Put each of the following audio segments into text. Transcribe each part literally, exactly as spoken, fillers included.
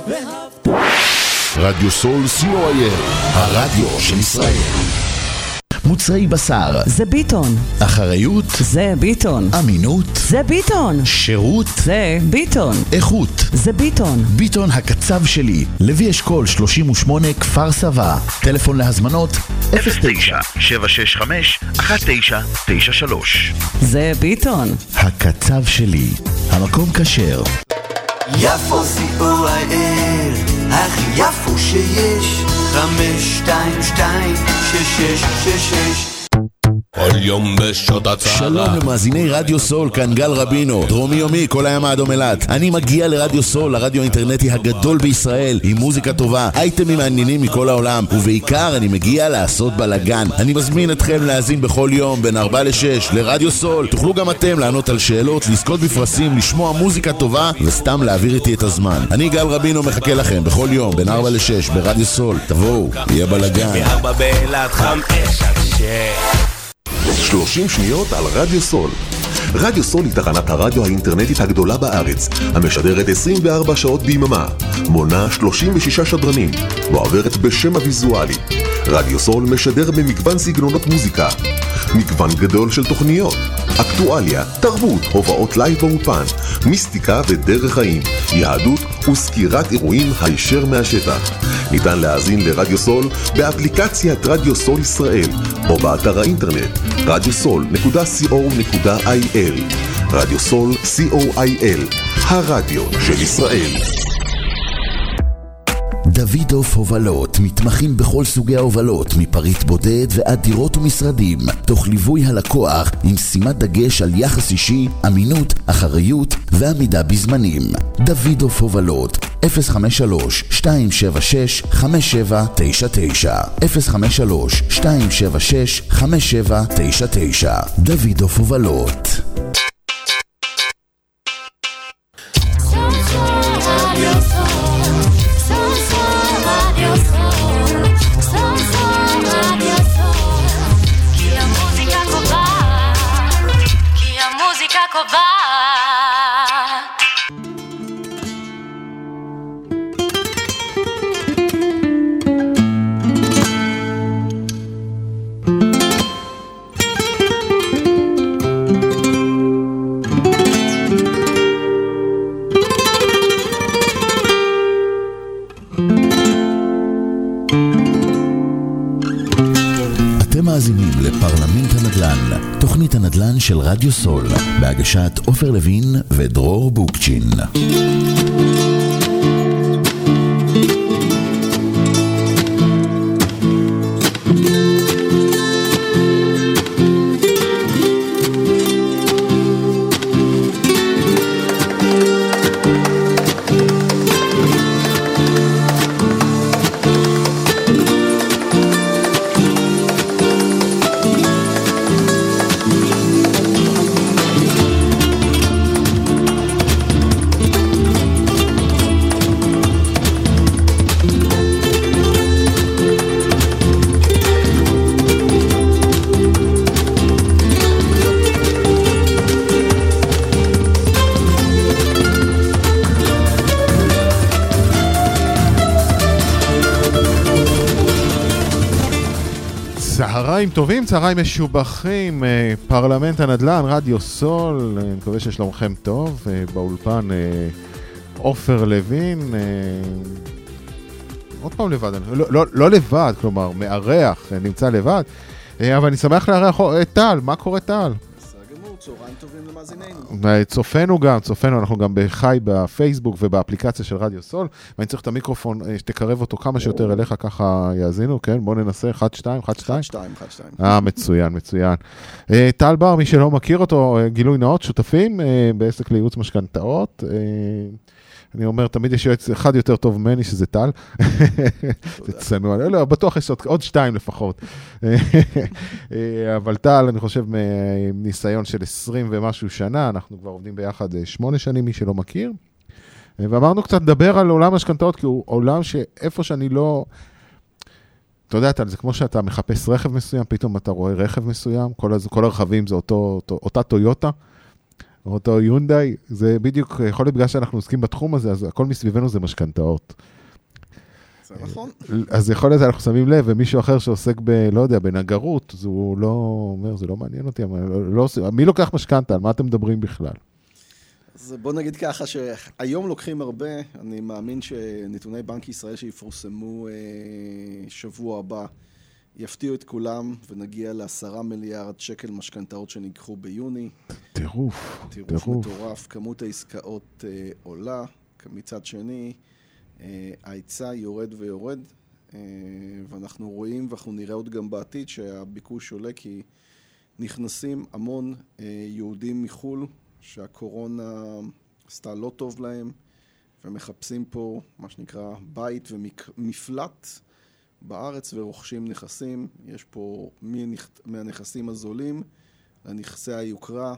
רדיו סול סי או איי אל, הרדיו של ישראל. מוצרי בשר זה ביטון, אחריות זה ביטון, אמינות זה ביטון, שירות זה ביטון, איכות זה ביטון. ביטון הקצב שלי, לוי אשכול שלושים ושמונה כפר סבא. טלפון להזמנות אפס תשע שבע שש חמש אחת תשע תשע שלוש. זה ביטון הקצב שלי, המקום כשר. יפו סי או איי אל, הכי יפו שיש, חמש שתיים שתיים שש שש שש שש. כל יום בשעות הצהרה. שלום למאזיני רדיו סול, כאן גל רבינו, דרומי יומי, כל הים האדום אילת. אני מגיע לרדיו סול, הרדיו האינטרנטי הגדול בישראל, עם מוזיקה טובה, אייטמים מעניינים מכל העולם, ובעיקר אני מגיע לעשות בלגן. אני מזמין אתכם להאזין בכל יום בין ארבע לשש לרדיו סול. תוכלו גם אתם לענות על שאלות, לזכות בפרסים, לשמוע מוזיקה טובה וסתם להעביר איתי את הזמן. אני גל רבינו מחכה לכם בכל יום בין ארבע לשש ברדיו סול. תבואו, יהיה בלגן. מארבע באילת חמש עד שש. שלושים שניות על רדיו סול. רדיו סול היא תחנת הרדיו האינטרנטית הגדולה בארץ, המשדרת עשרים וארבע שעות ביממה, מונה שלושים ושישה שדרנים, מועברת בשם הוויזואלי. רדיו סול משדר במגוון סגנונות מוזיקה, מגוון גדול של תוכניות, אקטואליה, תרבות, הובאות לייב באופן, מיסטיקה ודרך חיים, יהדות וסקירת אירועים הישר מהשטח. ניתן להאזין לרדיו סול באפליקציית רדיו סול ישראל או באתר האינטרנט רדיו סול נקודה סי או נקודה איי אל. רדיו סול סי או איי אל, הרדיו של ישראל. דוידוף הובלות, מתמחים בכל סוגי ההובלות, מפריט בודד ועד דירות ומשרדים, תוך ליווי הלקוח עם שימת דגש על יחס אישי, אמינות, אחריות ועמידה בזמנים. דוידוף הובלות, אפס חמש שלוש שתיים שבע שש חמש שבע תשע תשע, אפס חמש שלוש שתיים שבע שש חמש שבע תשע תשע. דוידוף הובלות. מאזינים לפרלמנט הנדל"ן, תוכנית הנדל"ן של רדיו סול, בהגשת עופר לוין ודרור בוקצ'ין. צהריים טובים, צהריים משובחים, פרלמנט הנדל"ן, רדיו סול, אני מקווה ששלומכם טוב, באולפן עופר לוין, עוד פעם לבד, לא, לא, לא לבד, כלומר, מארח, נמצא לבד, אבל אני שמח לארח את טל, מה קורה טל? צהריים טובים למאזיננו. צופנו גם, צופנו, אנחנו גם בחי בפייסבוק ובאפליקציה של רדיו סול, ואני צריך את המיקרופון, שתקרב אותו כמה שיותר אליך, ככה יאזינו, כן? בואו ננסה, אחת, שתיים, אחת, שתיים. אחת, שתיים, אחת, שתיים. אה, מצוין, מצוין. טל בר, מי שלא מכיר אותו, גילוי נאות, שותפים בעסק לייעוץ משכנתאות. אני אומר, תמיד יש יועץ אחד יותר טוב ממני, שזה טל. זה צנוע. לא, בטוח יש עוד שתיים לפחות. אבל טל, אני חושב, מניסיון של עשרים ומשהו שנה, אנחנו כבר עובדים ביחד שמונה שנים, מי שלא מכיר. ואמרנו קצת לדבר על עולם משכנתאות, כי הוא עולם שאיפה שאני לא... אתה יודע, טל, זה כמו שאתה מחפש רכב מסוים, פתאום אתה רואה רכב מסוים, כל, כל הרכבים זה אותו, אותו, אותה טויוטה, או אותו יונדאי, זה בדיוק, יכול להיות בגלל שאנחנו עוסקים בתחום הזה, אז הכל מסביבנו זה משכנתאות. זה נכון. אז יכול להיות, אנחנו שמים לב, ומישהו אחר שעוסק ב, לא יודע, בנגרות, אז הוא לא אומר, זה לא מעניין אותי, לא, לא, מי לוקח משכנתה? על מה אתם מדברים בכלל? אז בוא נגיד ככה שהיום לוקחים הרבה, אני מאמין שנתוני בנק ישראל שיפורסמו אה, שבוע הבא, יפתיעו את כולם ונגיע לעשרה מיליארד שקל משכנתאות שניקחו ביוני. טירוף, טירוף מטורף, כמות העסקאות אה, עולה, מצד שני, אה, ההיצע יורד ויורד, אה, ואנחנו רואים ואנחנו נראה עוד גם בעתיד שהביקוש עולה כי נכנסים המון אה, יהודים מחול, שהקורונה עשתה לא טוב להם, ומחפשים פה מה שנקרא בית ומפלט בארץ ורוכשים נכסים. יש פה מהנכסים הזולים לנכסי היוקרה,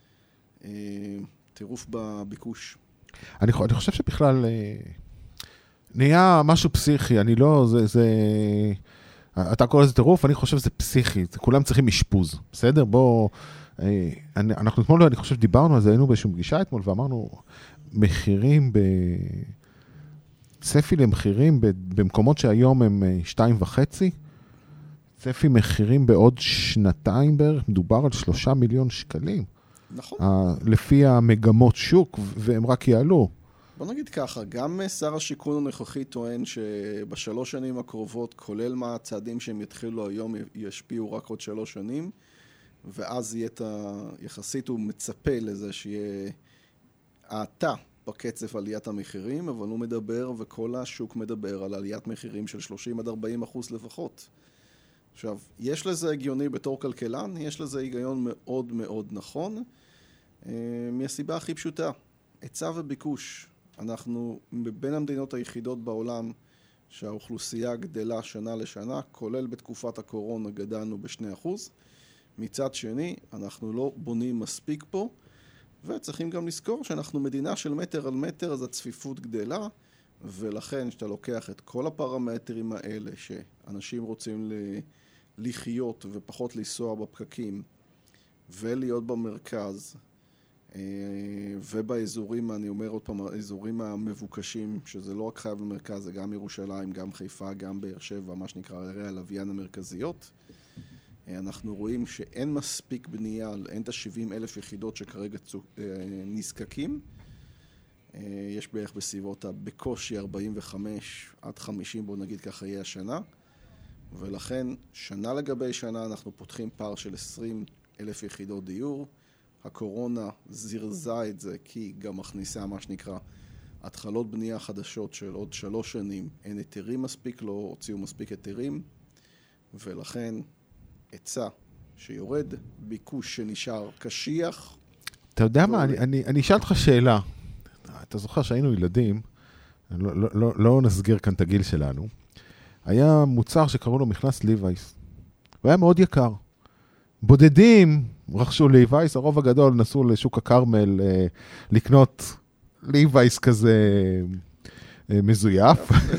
טירוף בביקוש. אני, אני חושב שבכלל נהיה משהו פסיכי, אני לא, זה, זה, אתה קורא לזה טירוף, אני חושב שזה פסיכי, כולם צריכים אשפוז, בסדר? בוא, אני, אנחנו אתמול, אני חושב שדיברנו על זה, היינו באיזושהי פגישה אתמול, ואמרנו, מחירים ב... צפי למחירים במקומות שהיום הם שתיים וחצי, צפי מחירים בעוד שנתיים בערך, מדובר על שלושה מיליון שקלים. נכון. לפי המגמות שוק, והם רק יעלו. בוא נגיד ככה, גם שר השיכון הנוכחי טוען שבשלוש שנים הקרובות, כולל מה הצעדים שהם יתחילו היום, ישפיעו רק עוד שלוש שנים, ואז יהיה את ה... יחסית הוא מצפה לזה שיהיה העתה בקצב עליית המחירים, אבל הוא מדבר וכל השוק מדבר על עליית מחירים של שלושים עד ארבעים אחוז לפחות. עכשיו, יש לזה הגיוני בתור כלכלן, יש לזה היגיון מאוד מאוד נכון, מהסיבה הכי פשוטה, היצע וביקוש. אנחנו בין המדינות היחידות בעולם שהאוכלוסייה גדלה שנה לשנה, כולל בתקופת הקורונה גדלנו בשני אחוז. מצד שני, אנחנו לא בונים מספיק פה, וצריכים גם לזכור שאנחנו מדינה של מטר על מטר, אז הצפיפות גדלה, ולכן שאתה לוקח את כל הפרמטרים האלה, שאנשים רוצים לחיות ופחות לנסוע בפקקים, ולהיות במרכז, ובאזורים, אני אומר עוד פעם, האזורים המבוקשים, שזה לא רק חייב במרכז, זה גם ירושלים, גם חיפה, גם באר שבע, מה שנקרא ערי הלוויין המרכזיות. אנחנו רואים שאין מספיק בנייה, אין את ה-שבעים אלף יחידות שכרגע נזקקים. יש בערך בסביבות בקושי ארבעים וחמש עד חמישים, בוא נגיד ככה יהיה השנה. ולכן שנה לגבי שנה אנחנו פותחים פער של עשרים אלף יחידות דיור. הקורונה זרזה את זה כי גם מכניסה מה שנקרא התחלות בנייה חדשות של עוד שלוש שנים. אין היתרים מספיק, לא הוציאו מספיק היתרים, ולכן היצע שיורד, ביקוש שנשאר קשיח. אתה יודע מה, אני, אני, אני אשאל אותך שאלה. אתה זוכר שהיינו ילדים, לא, לא, לא, לא נסגר כאן את הגיל שלנו, היה מוצר שקראו לו מכנס ליווייס. הוא היה מאוד יקר. בודדים רכשו ליווייס, הרוב הגדול נסו לשוק הקרמל אה, לקנות ליווייס כזה אה, מזויף.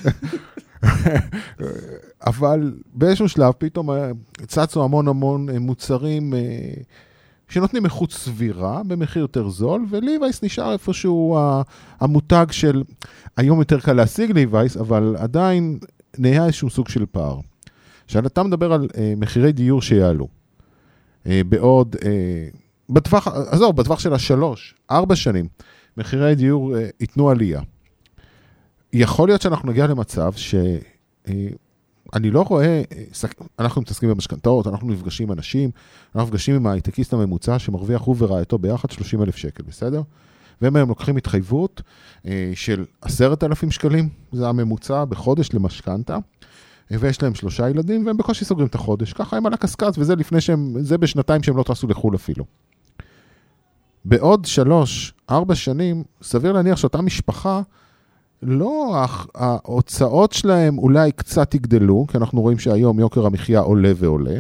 אבל באיזשהו שלב פתאום צצו המון המון מוצרים אה, שנותנים איכות סבירה במחיר יותר זול, וליווייס נשאר איפשהו המותג של, היום יותר קל להשיג ליווייס, אבל עדיין נהיה איזשהו סוג של פער. עכשיו אתה מדבר על אה, מחירי דיור שיעלו. בעוד, בטווח, עזור, בטווח של השלוש, ארבע שנים, מחירי דיור ייתנו עלייה. יכול להיות שאנחנו נגיע למצב שאני לא רואה, אנחנו מתעסקים במשכנתאות, אנחנו נפגשים עם אנשים, אנחנו נפגשים עם ההייטקיסט הממוצע שמרוויח הוא ורעייתו ביחד שלושים אלף שקל, בסדר? והם היום לוקחים התחייבות של עשרת אלפים שקלים, זה הממוצע בחודש למשכנתה, ויש להם שלושה ילדים, והם בקושי סוגרים את החודש. ככה הם על הקסקס, וזה לפני שהם, זה בשנתיים שהם לא טסו לחול אפילו. בעוד שלוש, ארבע שנים, סביר להניח שאותה משפחה, לא, ההוצאות שלהם אולי קצת יגדלו, כי אנחנו רואים שהיום יוקר המחיה עולה ועולה.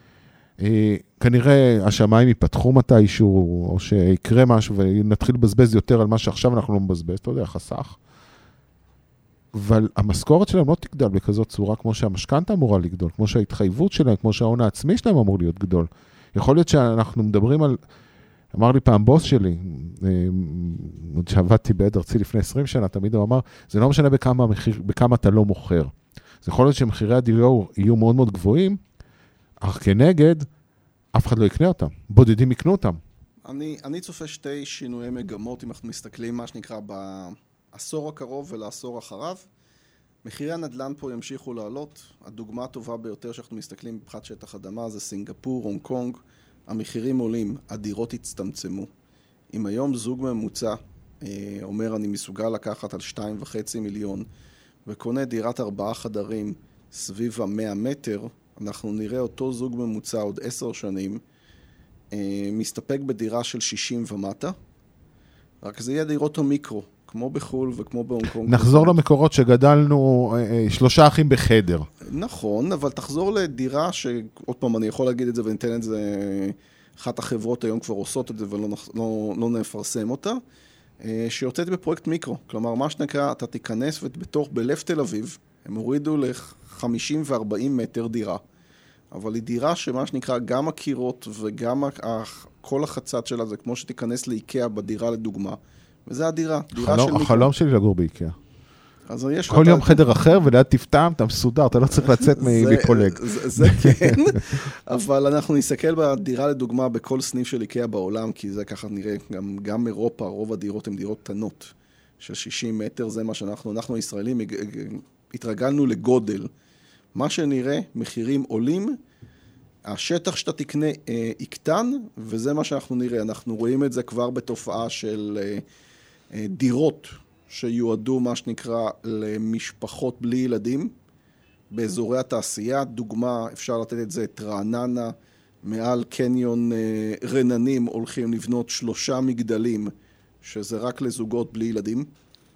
כנראה השמיים ייפתחו מתישהו, או שיקרה משהו, ונתחיל לבזבז יותר על מה שעכשיו אנחנו לא מבזבז, אתה יודע, חסך. אבל המשכורת שלהם לא תגדל בכזאת צורה כמו שהמשכנתה אמורה לגדול, כמו שההתחייבות שלהם, כמו שההון העצמי שלהם אמור להיות גדול. יכול להיות שאנחנו מדברים על אמר לי פעם בוס שלי, עוד שעבדתי בעד ארצי לפני עשרים שנה, תמיד הוא אמר, זה לא משנה בכמה, מחיר, בכמה אתה לא מוכר. זה יכול להיות שמחירי הדיור יהיו מאוד מאוד גבוהים, אך כנגד, אף אחד לא יקנה אותם. בודדים יקנו אותם. אני, אני צופה שתי שינויי מגמות, אם אנחנו מסתכלים מה שנקרא בעשור הקרוב ולעשור אחריו. מחירי הנדל"ן פה ימשיכו לעלות. הדוגמה הטובה ביותר שאנחנו מסתכלים מבחינת שטח אדמה זה סינגפור, הונג קונג. המחירים עולים, הדירות הצטמצמו. אם היום זוג ממוצע אומר אני מסוגל לקחת על שתיים וחצי מיליון וקונה דירת ארבעה חדרים סביב המאה מטר, אנחנו נראה אותו זוג ממוצע עוד עשר שנים מסתפק בדירה של שישים ומטה, רק זה יהיה דירות המיקרו, כמו בחול וכמו בהונג קונג. נחזור למקורות שגדלנו שלושה אחים בחדר. נכון, אבל תחזור לדירה שעוד פעם אני יכול להגיד את זה וניתן את זה, אחת החברות היום כבר עושות את זה ולא לא, לא נפרסם אותה, שיוצאת בפרויקט מיקרו. כלומר, מה שנקרא, אתה תיכנס ובתוך, בלב תל אביב, הם הורידו ל-חמישים ו-ארבעים מטר דירה. אבל היא דירה שמה שנקרא, גם הקירות וגם כל החצת שלה, זה כמו שתיכנס לאיקאה בדירה לדוגמה. וזה הדירה, דירה של מיקרו. החלום שלי לגור באיקאה. אז יש כל יום חדר אחר וליד תפתם, אתה מסודר, אתה לא צריך לצאת מפולג. זה כן, אבל אנחנו נסתכל בדירה לדוגמה בכל סניף של איקאה בעולם, כי זה ככה נראה, גם אירופה, רוב הדירות הן דירות קטנות של שישים מטר, זה מה שאנחנו, אנחנו הישראלים התרגלנו לגודל. מה שנראה, מחירים עולים, השטח שאתה תקנה יקטן, וזה מה שאנחנו נראה. אנחנו רואים את זה כבר בתופעה של דירות, שיועדו מה שנקרא למשפחות בלי ילדים, באזורי התעשייה. דוגמה, אפשר לתת את זה, את רעננה, מעל קניון רננים הולכים לבנות שלושה מגדלים, שזה רק לזוגות בלי ילדים.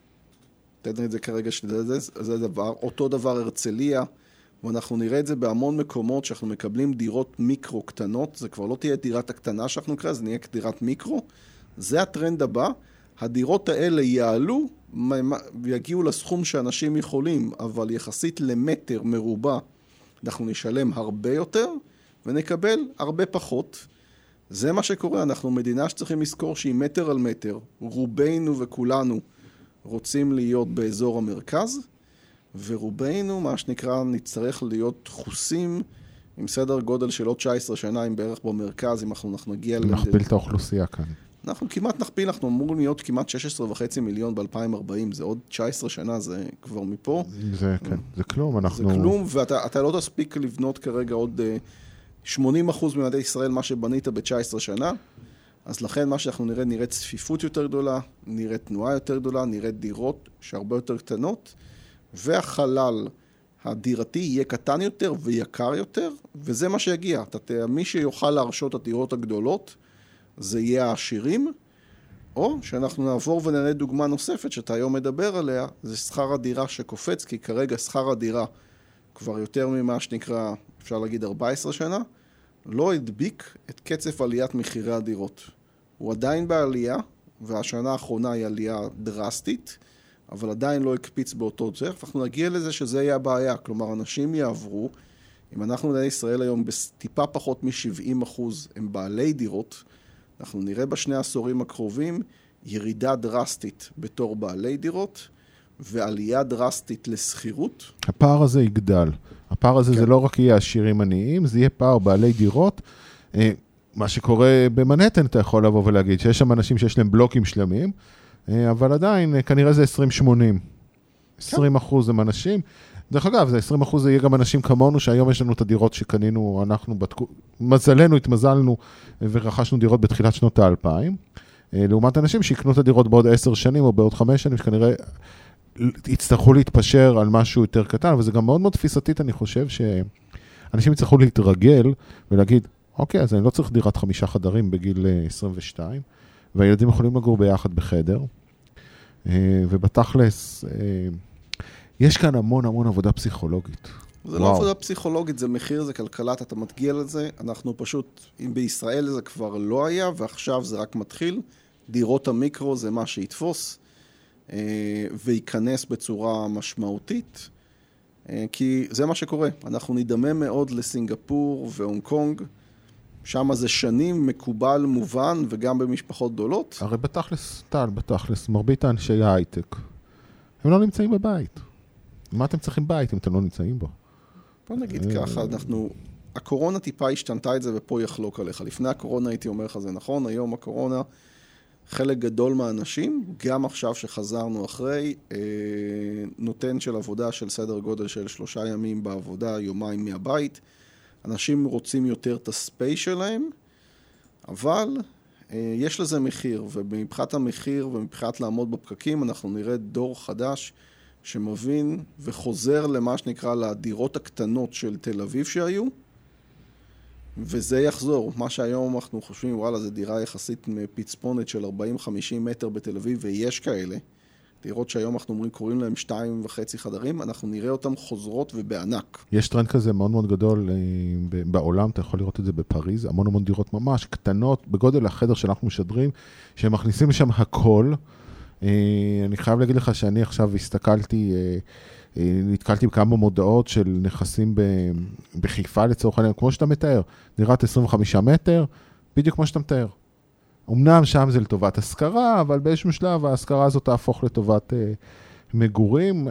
תתן את זה כרגע, שזה, זה דבר. אותו דבר הרצליה, ואנחנו נראה את זה בהמון מקומות שאנחנו מקבלים דירות מיקרו קטנות, זה כבר לא תהיה דירת הקטנה שאנחנו נקרא, זה נהיה דירת מיקרו. זה הטרנד הבא. הדירות האלה יעלו ויגיעו לסכום שאנשים יכולים, אבל יחסית למטר מרובע, אנחנו נשלם הרבה יותר ונקבל הרבה פחות. זה מה שקורה, אנחנו מדינה שצריכים לזכור שהיא מטר על מטר, רובנו וכולנו רוצים להיות באזור המרכז, ורובנו, מה שנקרא, נצטרך להיות דחוסים עם סדר גודל של עוד תשע עשרה שנה, עם בערך במרכז, אם אנחנו נגיע... נכפיל את האוכלוסייה כאן. אנחנו כמעט נכפיל, אנחנו אמורים להיות כמעט שש עשרה וחצי מיליון ב-אלפיים וארבעים, זה עוד תשע עשרה שנה, זה כבר מפה. זה, כן, זה כלום, אנחנו... זה כלום, ואתה אתה לא תספיק לבנות כרגע עוד שמונים אחוז ממדינת ישראל, מה שבנית ב-תשע עשרה שנה, אז לכן מה שאנחנו נראה, נראה צפיפות יותר גדולה, נראה תנועה יותר גדולה, נראה דירות שהרבה יותר קטנות, והחלל הדירתי יהיה קטן יותר ויקר יותר, וזה מה שיגיע. אתה, מי שיוכל להרשות את הדירות הגדולות, זה יהיה העשירים, או שאנחנו נעבור ונראה דוגמה נוספת שאתה היום מדבר עליה, זה שכר הדירה שקופץ, כי כרגע שכר הדירה כבר יותר ממה שנקרא, אפשר להגיד ארבע עשרה שנה, לא הדביק את קצב עליית מחירי הדירות. הוא עדיין בעלייה, והשנה האחרונה היא עלייה דרסטית, אבל עדיין לא הקפיץ באותו צורך, ואנחנו נגיע לזה שזה יהיה הבעיה. כלומר, אנשים יעברו, אם אנחנו במדינת ישראל היום בטיפה פחות מ-שבעים אחוז הם בעלי דירות, אנחנו נראה בשני העשורים הקרובים ירידה דרסטית בתור בעלי דירות, ועלייה דרסטית לסחירות. הפער הזה יגדל. הפער הזה כן. זה לא רק יהיה עשירים עניים, זה יהיה פער בעלי דירות. מה שקורה במנהטן, אתה יכול לבוא ולהגיד, שיש שם אנשים שיש להם בלוקים שלמים, אבל עדיין, כנראה זה עשרים שמונים. עשרים אחוז הם אנשים. דרך אגב, זה עשרים אחוז זה יהיה גם אנשים כמונו, שהיום יש לנו את הדירות שקנינו, אנחנו בתקו... מזלנו, התמזלנו ורכשנו דירות בתחילת שנות האלפיים, לעומת אנשים שיקנו את הדירות בעוד עשר שנים או בעוד חמש שנים, שכנראה יצטרכו להתפשר על משהו יותר קטן, וזה גם מאוד מאוד תפיסתית, אני חושב שאנשים יצטרכו להתרגל ולהגיד, אוקיי, אז אני לא צריך דירת חמישה חדרים בגיל עשרים ושתיים, והילדים יכולים לגור ביחד בחדר, ובתכלס, יש כאן המון המון עבודה פסיכולוגית. זה לא עבודה פסיכולוגית, זה מחיר, זה כלכלת, אתה מתגיע לזה, אנחנו פשוט, אם בישראל זה כבר לא היה, ועכשיו זה רק מתחיל, דירות המיקרו זה מה שיתפוס, וייכנס בצורה משמעותית, כי זה מה שקורה. אנחנו נדמה מאוד לסינגפור והונג קונג, שם זה שנים מקובל, מובן, וגם במשפחות גדולות. הרי בתכלס, טל, בתכלס, מרבית האנשי ההייטק, הם לא נמצאים בבית. מה אתם צריכים בית אם אתם לא נמצאים בו? בוא נגיד ככה, אנחנו, הקורונה טיפה השתנתה את זה ופה יחלוק עליך. לפני הקורונה הייתי אומר לך זה נכון, היום הקורונה, חלק גדול מהאנשים, גם עכשיו שחזרנו אחרי, אה, נותן של עבודה של סדר גודל של שלושה ימים בעבודה, יומיים מהבית. אנשים רוצים יותר את הספייס שלהם, אבל אה, יש לזה מחיר, ומבחינת המחיר ומבחינת לעמוד בפקקים, אנחנו נראה דור חדש שמבין וחוזר למה שנקרא לדירות הקטנות של תל אביב שהיו, וזה יחזור. מה שהיום אנחנו חושבים, וואלה, זה דירה יחסית מפצפונת של ארבעים חמישים מטר בתל אביב, ויש כאלה. דירות שהיום אנחנו אומרים, קוראים להם שתיים וחצי חדרים, אנחנו נראה אותם חוזרות ובענק. יש טרנד כזה מאוד מאוד גדול בעולם, אתה יכול לראות את זה בפריז, המון המון דירות ממש קטנות, בגודל החדר שאנחנו משדרים, שהם מכניסים לשם הכל. אני חייב להגיד לך שאני עכשיו הסתכלתי, נתקלתי בכמה מודעות של נכסים בחיפה לצורך העניין, כמו שאתה מתאר, דירת עשרים וחמישה מטר, בדיוק כמו שאתה מתאר. אמנם שם זה לטובת השכרה, אבל באיזשהו שלב ההשכרה הזאת תהפוך לטובת אה, מגורים. אה,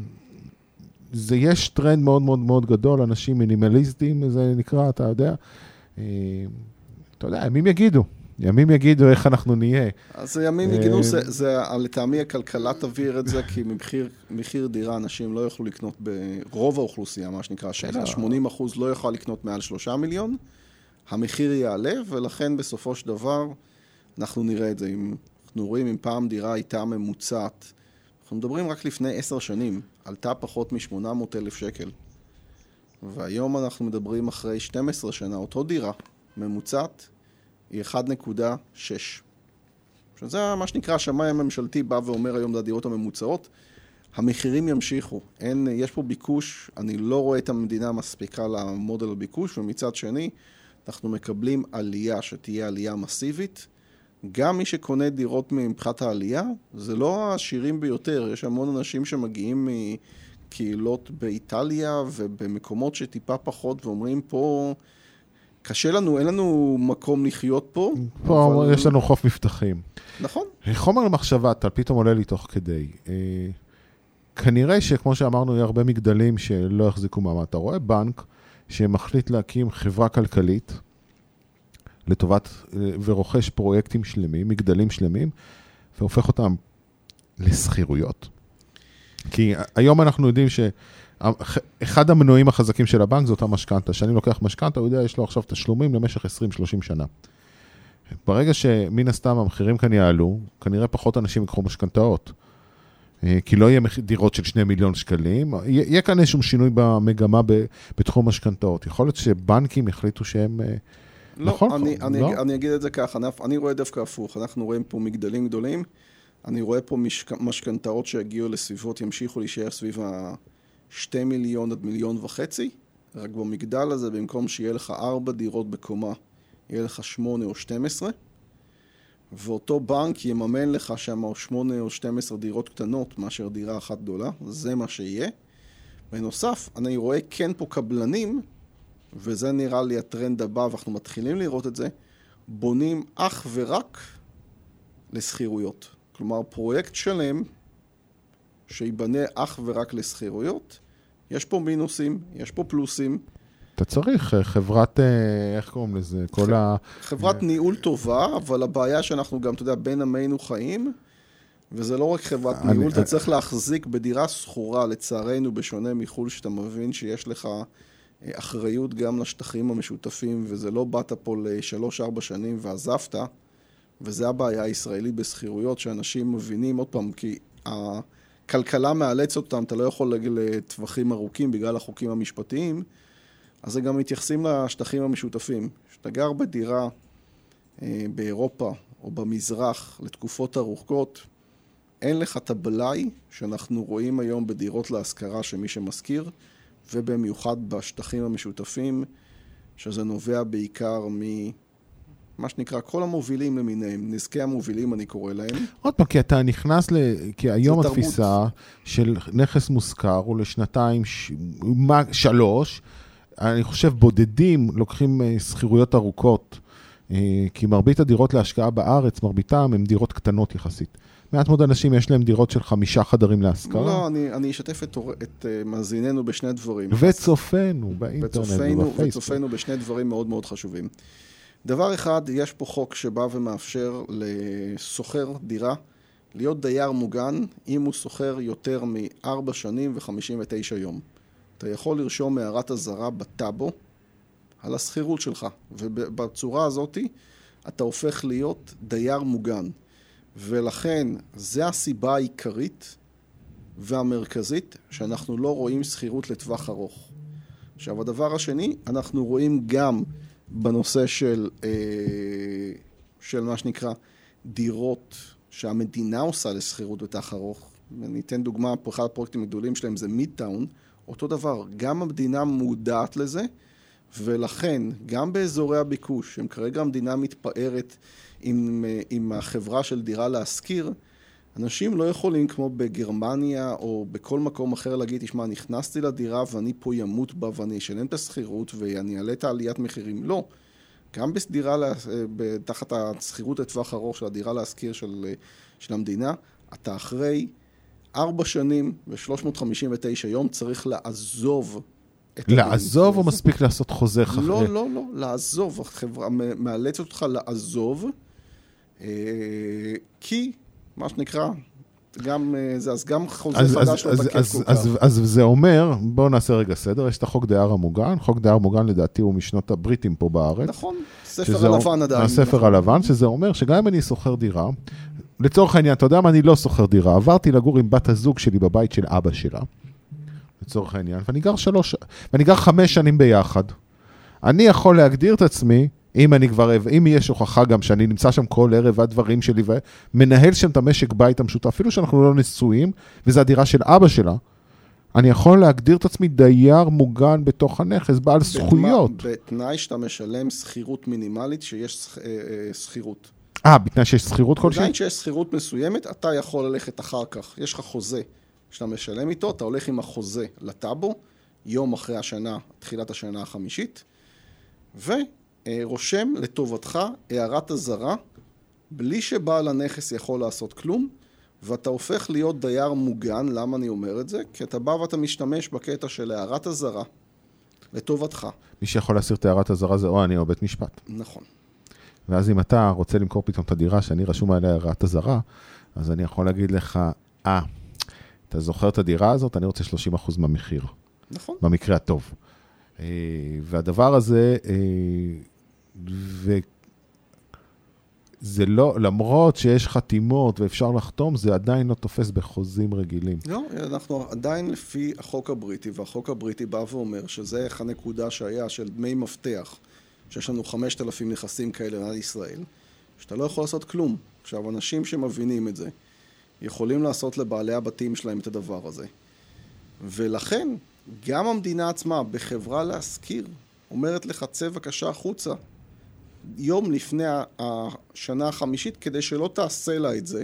זה יש טרנד מאוד מאוד מאוד גדול, אנשים מינימליסטים, זה נקרא, אתה יודע. אה, אתה יודע, ימים יגידו. ימים יגידו איך אנחנו נהיה. אז ימים יגידו, זה, זה לטעמי הכלכלה תבהיר את זה, כי ממחיר, מחיר דירה אנשים לא יוכלו לקנות ברוב האוכלוסייה, מה שנקרא, שמונים אחוז לא יוכל לקנות מעל שלושה מיליון. המחיר יעלה, ולכן בסופו של דבר אנחנו נראה את זה. אם אנחנו רואים אם פעם דירה הייתה ממוצעת, אנחנו מדברים רק לפני עשר שנים, עלתה פחות מ-שמונה מאות אלף שקל. והיום אנחנו מדברים אחרי שתים עשרה שנה, אותו דירה ממוצעת היא אחת נקודה שש. זה מה שנקרא, השמאי הממשלתי בא ואומר היום לדירות הממוצעות, המחירים ימשיכו. אין, יש פה ביקוש, אני לא רואה את המדינה מספיקה למודל הביקוש, ומצד שני, אנחנו מקבלים עלייה שתהיה עלייה מסיבית. גם מי שקונה דירות מבחינת העלייה, זה לא העשירים ביותר. יש המון אנשים שמגיעים מקהילות באיטליה ובמקומות שטיפה פחות, ואומרים פה, קשה לנו, אין לנו מקום לחיות פה. פה אבל... יש לנו חוף מבטחים. נכון. חומר למחשבה, אתה פתאום עולה לי תוך כדי. כנראה שכמו שאמרנו, יהיה הרבה מגדלים שלא יחזיקו מעמד. אתה רואה בנק שמחליט להקים חברה כלכלית לטובת, ורוכש פרויקטים שלמים, מגדלים שלמים, והופך אותם לסחירויות. כי היום אנחנו יודעים שאחד המנועים החזקים של הבנק זאת המשכנתה. שאני לוקח משכנתה, הוא יודע, יש לו עכשיו תשלומים למשך עשרים שלושים שנה. ברגע שמן הסתם המחירים כאן יעלו, כנראה פחות אנשים יקחו משכנתאות. כי לא יהיה דירות של שני מיליון שקלים, יהיה כאן איזשהו שינוי במגמה בתחום משכנתאות. יכול להיות שבנקים יחליטו שהם... לא, נכון, אני, אני, לא? אני אגיד את זה ככה, אני רואה דווקא הפוך, אנחנו רואים פה מגדלים גדולים, אני רואה פה משק, משכנתאות שהגיעו לסביבות, ימשיכו להישאר סביב ה-שתי מיליון עד מיליון וחצי, רק במגדל הזה, במקום שיהיה לך ארבע דירות בקומה, יהיה לך שמונה או שתים עשרה, ואותו בנק יממן לך שם שמונה או שתים עשרה דירות קטנות, מאשר דירה אחת גדולה, זה מה שיהיה. בנוסף, אני רואה כן פה קבלנים, וזה נראה לי הטרנד הבא, ואנחנו מתחילים לראות את זה, בונים אך ורק לסחירויות. כלומר, פרויקט שלם שיבנה אך ורק לסחירויות, יש פה מינוסים, יש פה פלוסים. אתה צריך חברת, איך קוראים לזה? כל ה... חברת ניהול טובה, אבל הבעיה שאנחנו גם, אתה יודע, בין עמנו חיים, וזה לא רק חברת ניהול, אתה צריך להחזיק בדירה סחורה, לצערנו, בשונה מחול, שאתה מבין שיש לך אחריות גם לשטחים המשותפים, וזה לא באת פה לשלוש ארבע שנים ועזבת, וזה הבעיה הישראלית בסחירויות, שאנשים מבינים עוד פעם, כי הכלכלה מאלץ אותם, אתה לא יכול להגיע לטווחים ארוכים בגלל החוקים המשפטיים, אז זה גם מתייחסים לשטחים המשותפים. שאתה גר בדירה אה, באירופה או במזרח לתקופות ארוכות, אין לך את הבלאי שאנחנו רואים היום בדירות להשכרה שמי שמזכיר, ובמיוחד בשטחים המשותפים, שזה נובע בעיקר ממה שנקרא כל המובילים למיניהם, נזקי המובילים אני קורא להם. עוד פעם, כי אתה נכנס, ל... כי היום התפיסה של נכס מושכר הוא לשנתיים, ש... שלוש, אני חושב בודדים לוקחים סחירויות ארוכות, כי מרבית הדירות להשקעה בארץ, מרביתם הם דירות קטנות יחסית. מעט מאוד אנשים יש להם דירות של חמישה חדרים להשכרה. לא, אני, אני אשתף את, את מאזיננו בשני דברים. וצופנו באינטרנט וצופנו, ובפייסבוק. וצופנו בשני דברים מאוד מאוד חשובים. דבר אחד, יש פה חוק שבא ומאפשר לסוחר דירה להיות דייר מוגן אם הוא סוחר יותר מארבע שנים וחמישים ותשע יום. אתה יכול לרשום מערת הזרה בטאבו על הסחירות שלך, ובצורה הזאת אתה הופך להיות דייר מוגן. ולכן, זה הסיבה העיקרית והמרכזית שאנחנו לא רואים סחירות לטווח ארוך. עכשיו, הדבר השני, אנחנו רואים גם בנושא של, אה, של מה שנקרא דירות שהמדינה עושה לסחירות לטווח ארוך. אני אתן דוגמה, אחד הפרויקטים הגדולים שלהם זה מידטאון, אותו דבר, גם המדינה מודעת לזה, ולכן, גם באזורי הביקוש, שהם כרגע המדינה מתפארת עם, עם החברה של דירה להשכיר, אנשים לא יכולים כמו בגרמניה או בכל מקום אחר להגיד, תשמע, נכנסתי לדירה ואני פה ימות בה ואני אשלם את הסחירות ואני אעלה את העליית מחירים. לא. גם בסדירה, תחת הסחירות לטווח ארוך של הדירה להשכיר של, של המדינה, אתה אחרי ארבע שנים ו-שלוש מאות חמישים ותשע יום צריך לעזוב את לעזוב או מספיק לעשות חוזה? לא, לא, לא, לעזוב. החברה מאלצת אותך לעזוב, כי, מה שנקרא, גם זה, אז גם חוזה חדש לא תקף כל כך. אז זה אומר, בואו נעשה רגע סדר, יש את החוק דייר המוגן, חוק דייר מוגן לדעתי הוא משנות הבריטים פה בארץ. נכון, ספר הלבן עדיין. הספר הלבן, שזה אומר שגם אם אני סוחר דירה, לצורך העניין, אתה יודע מה, אני לא סוחר דירה, עברתי לגור עם בת הזוג שלי בבית של אבא שלה, לצורך העניין, ואני גר שלוש, ואני גר חמש שנים ביחד. אני יכול להגדיר את עצמי, אם אני כבר, אם יש הוכחה גם שאני נמצא שם כל ערב, הדברים שלי, ומנהל שם את המשק בית המשותף, אפילו שאנחנו לא נשואים, וזו הדירה של אבא שלה, אני יכול להגדיר את עצמי דייר מוגן בתוך הנכס, בעל זכויות. בתנאי שאתה משלם סחירות מינימלית, שיש סחירות. אה, בתנאי שיש סחירות כלשהי? בתנאי שיש סחירות מסוימת, אתה יכול ללכת אחר כך. יש לך חוזה שאתה משלם איתו, אתה הולך עם החוזה לטאבו, יום אחרי השנה, תחילת השנה החמישית, ורושם לטובתך הערת הזרה, בלי שבעל הנכס יכול לעשות כלום, ואתה הופך להיות דייר מוגן. למה אני אומר את זה? כי אתה בא ואתה משתמש בקטע של הערת הזרה, לטובתך. מי שיכול להסיר את הערת הזרה זה או אני או בית משפט. נכון. ואז אם אתה רוצה למכור פתאום את הדירה שאני רשום עליה הערת הזרה, אז אני יכול להגיד לך, אה, אתה זוכר את הדירה הזאת? אני רוצה שלושים אחוז מהמחיר. נכון. במקרה הטוב. והדבר הזה, וזה לא, למרות שיש חתימות ואפשר לחתום, זה עדיין לא תופס בחוזים רגילים. לא, אנחנו עדיין לפי החוק הבריטי, והחוק הבריטי בא ואומר שזה איך הנקודה שהיה של דמי מפתח, שיש לנו חמשת אלפים נכסים כאלה על ישראל, שאתה לא יכול לעשות כלום. עכשיו, אנשים שמבינים את זה, יכולים לעשות לבעלי הבתים שלהם את הדבר הזה. ולכן, גם המדינה עצמה, בחברה להשכיר, אומרת לך, צא בבקשה החוצה, יום לפני השנה החמישית, כדי שלא תעשה לה את זה.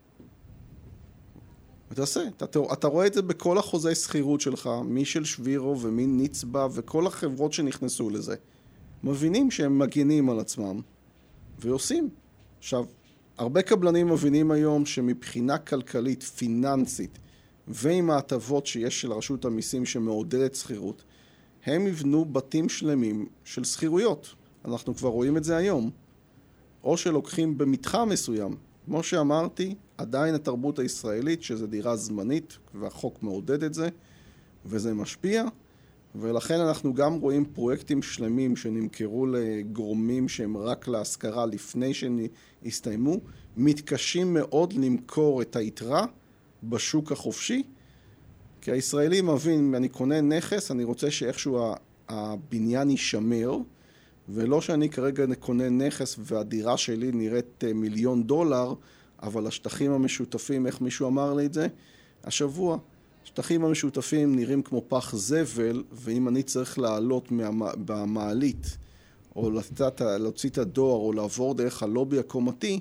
ותעשה, אתה, אתה רואה את זה בכל החוזי שכירות שלך, מי של שבירו ומי ניצבה, וכל החברות שנכנסו לזה. מבינים שהם מגינים על עצמם, ועושים. עכשיו, הרבה קבלנים מבינים היום שמבחינה כלכלית, פיננסית, ועם ההטבות שיש של רשות המיסים שמעודדת שכירות, הם יבנו בתים שלמים של שכירויות. אנחנו כבר רואים את זה היום. או שלוקחים במתחם מסוים. כמו שאמרתי, עדיין התרבות הישראלית, שזה דירה זמנית, והחוק מעודד את זה, וזה משפיע, ולכן אנחנו גם רואים פרויקטים שלמים שנמכרו לגורמים שהם רק להשכרה לפני שהסתיימו, מתקשים מאוד למכור את היתרה בשוק החופשי, כי הישראלי מבין, אני קונה נכס, אני רוצה שאיכשהו הבניין יישמר, ולא שאני כרגע קונה נכס והדירה שלי נראית מיליון דולר, אבל השטחים המשותפים, איך מישהו אמר לי את זה? השבוע, השטחים המשותפים נראים כמו פח זבל, ואם אני צריך לעלות במעלית, או לתת, להוציא את הדואר, או לעבור דרך הלובי הקומתי,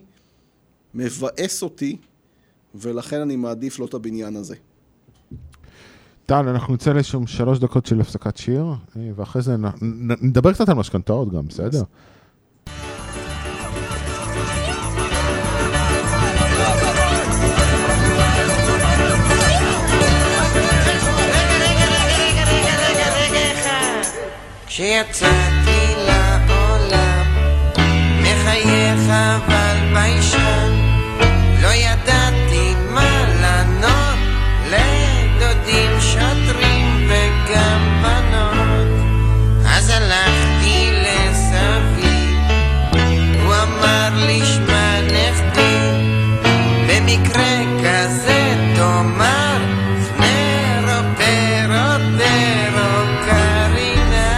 מבאס אותי, ולכן אני מעדיף לא את הבניין הזה. טל, אנחנו נצא לשום שלוש דקות של הפסקת שיר, ואחרי זה נדבר קצת על משכנתאות גם, בסדר? כשיצאתי לעולם מחייך אבל בישן לא ידעתי מה לענות לדודים שוטרים וגם בנות אז הלכתי לסבי הוא אמר לי שמע נכדי במקרה כזה תאמר פנרו פרו פרו קרינה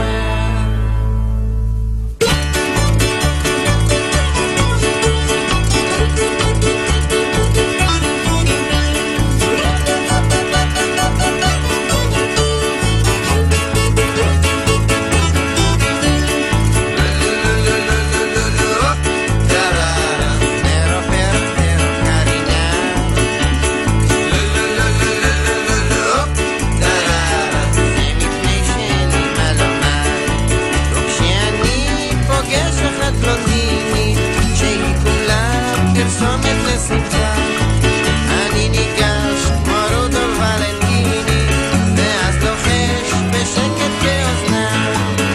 אני ניגש כמו רודולף ולנטיני ואז לוחש בשקט באוזנה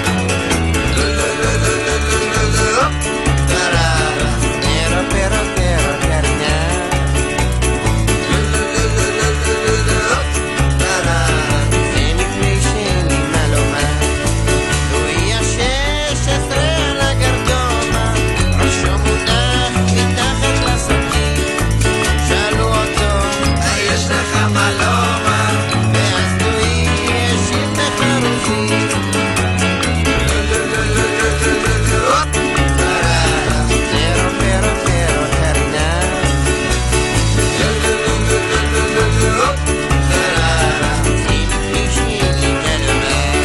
טררה נרו פרו פרו קרינה טררה זה מפני שלי מה לומר לואי השש עשרה על הגרדומה ראשו מונח מתחת לסכין שאלו אותו, יש לך מה לומר? ואז לואי השיב בחרוזים נרו פרו פרו קרינה זה מפני שלי מה לומר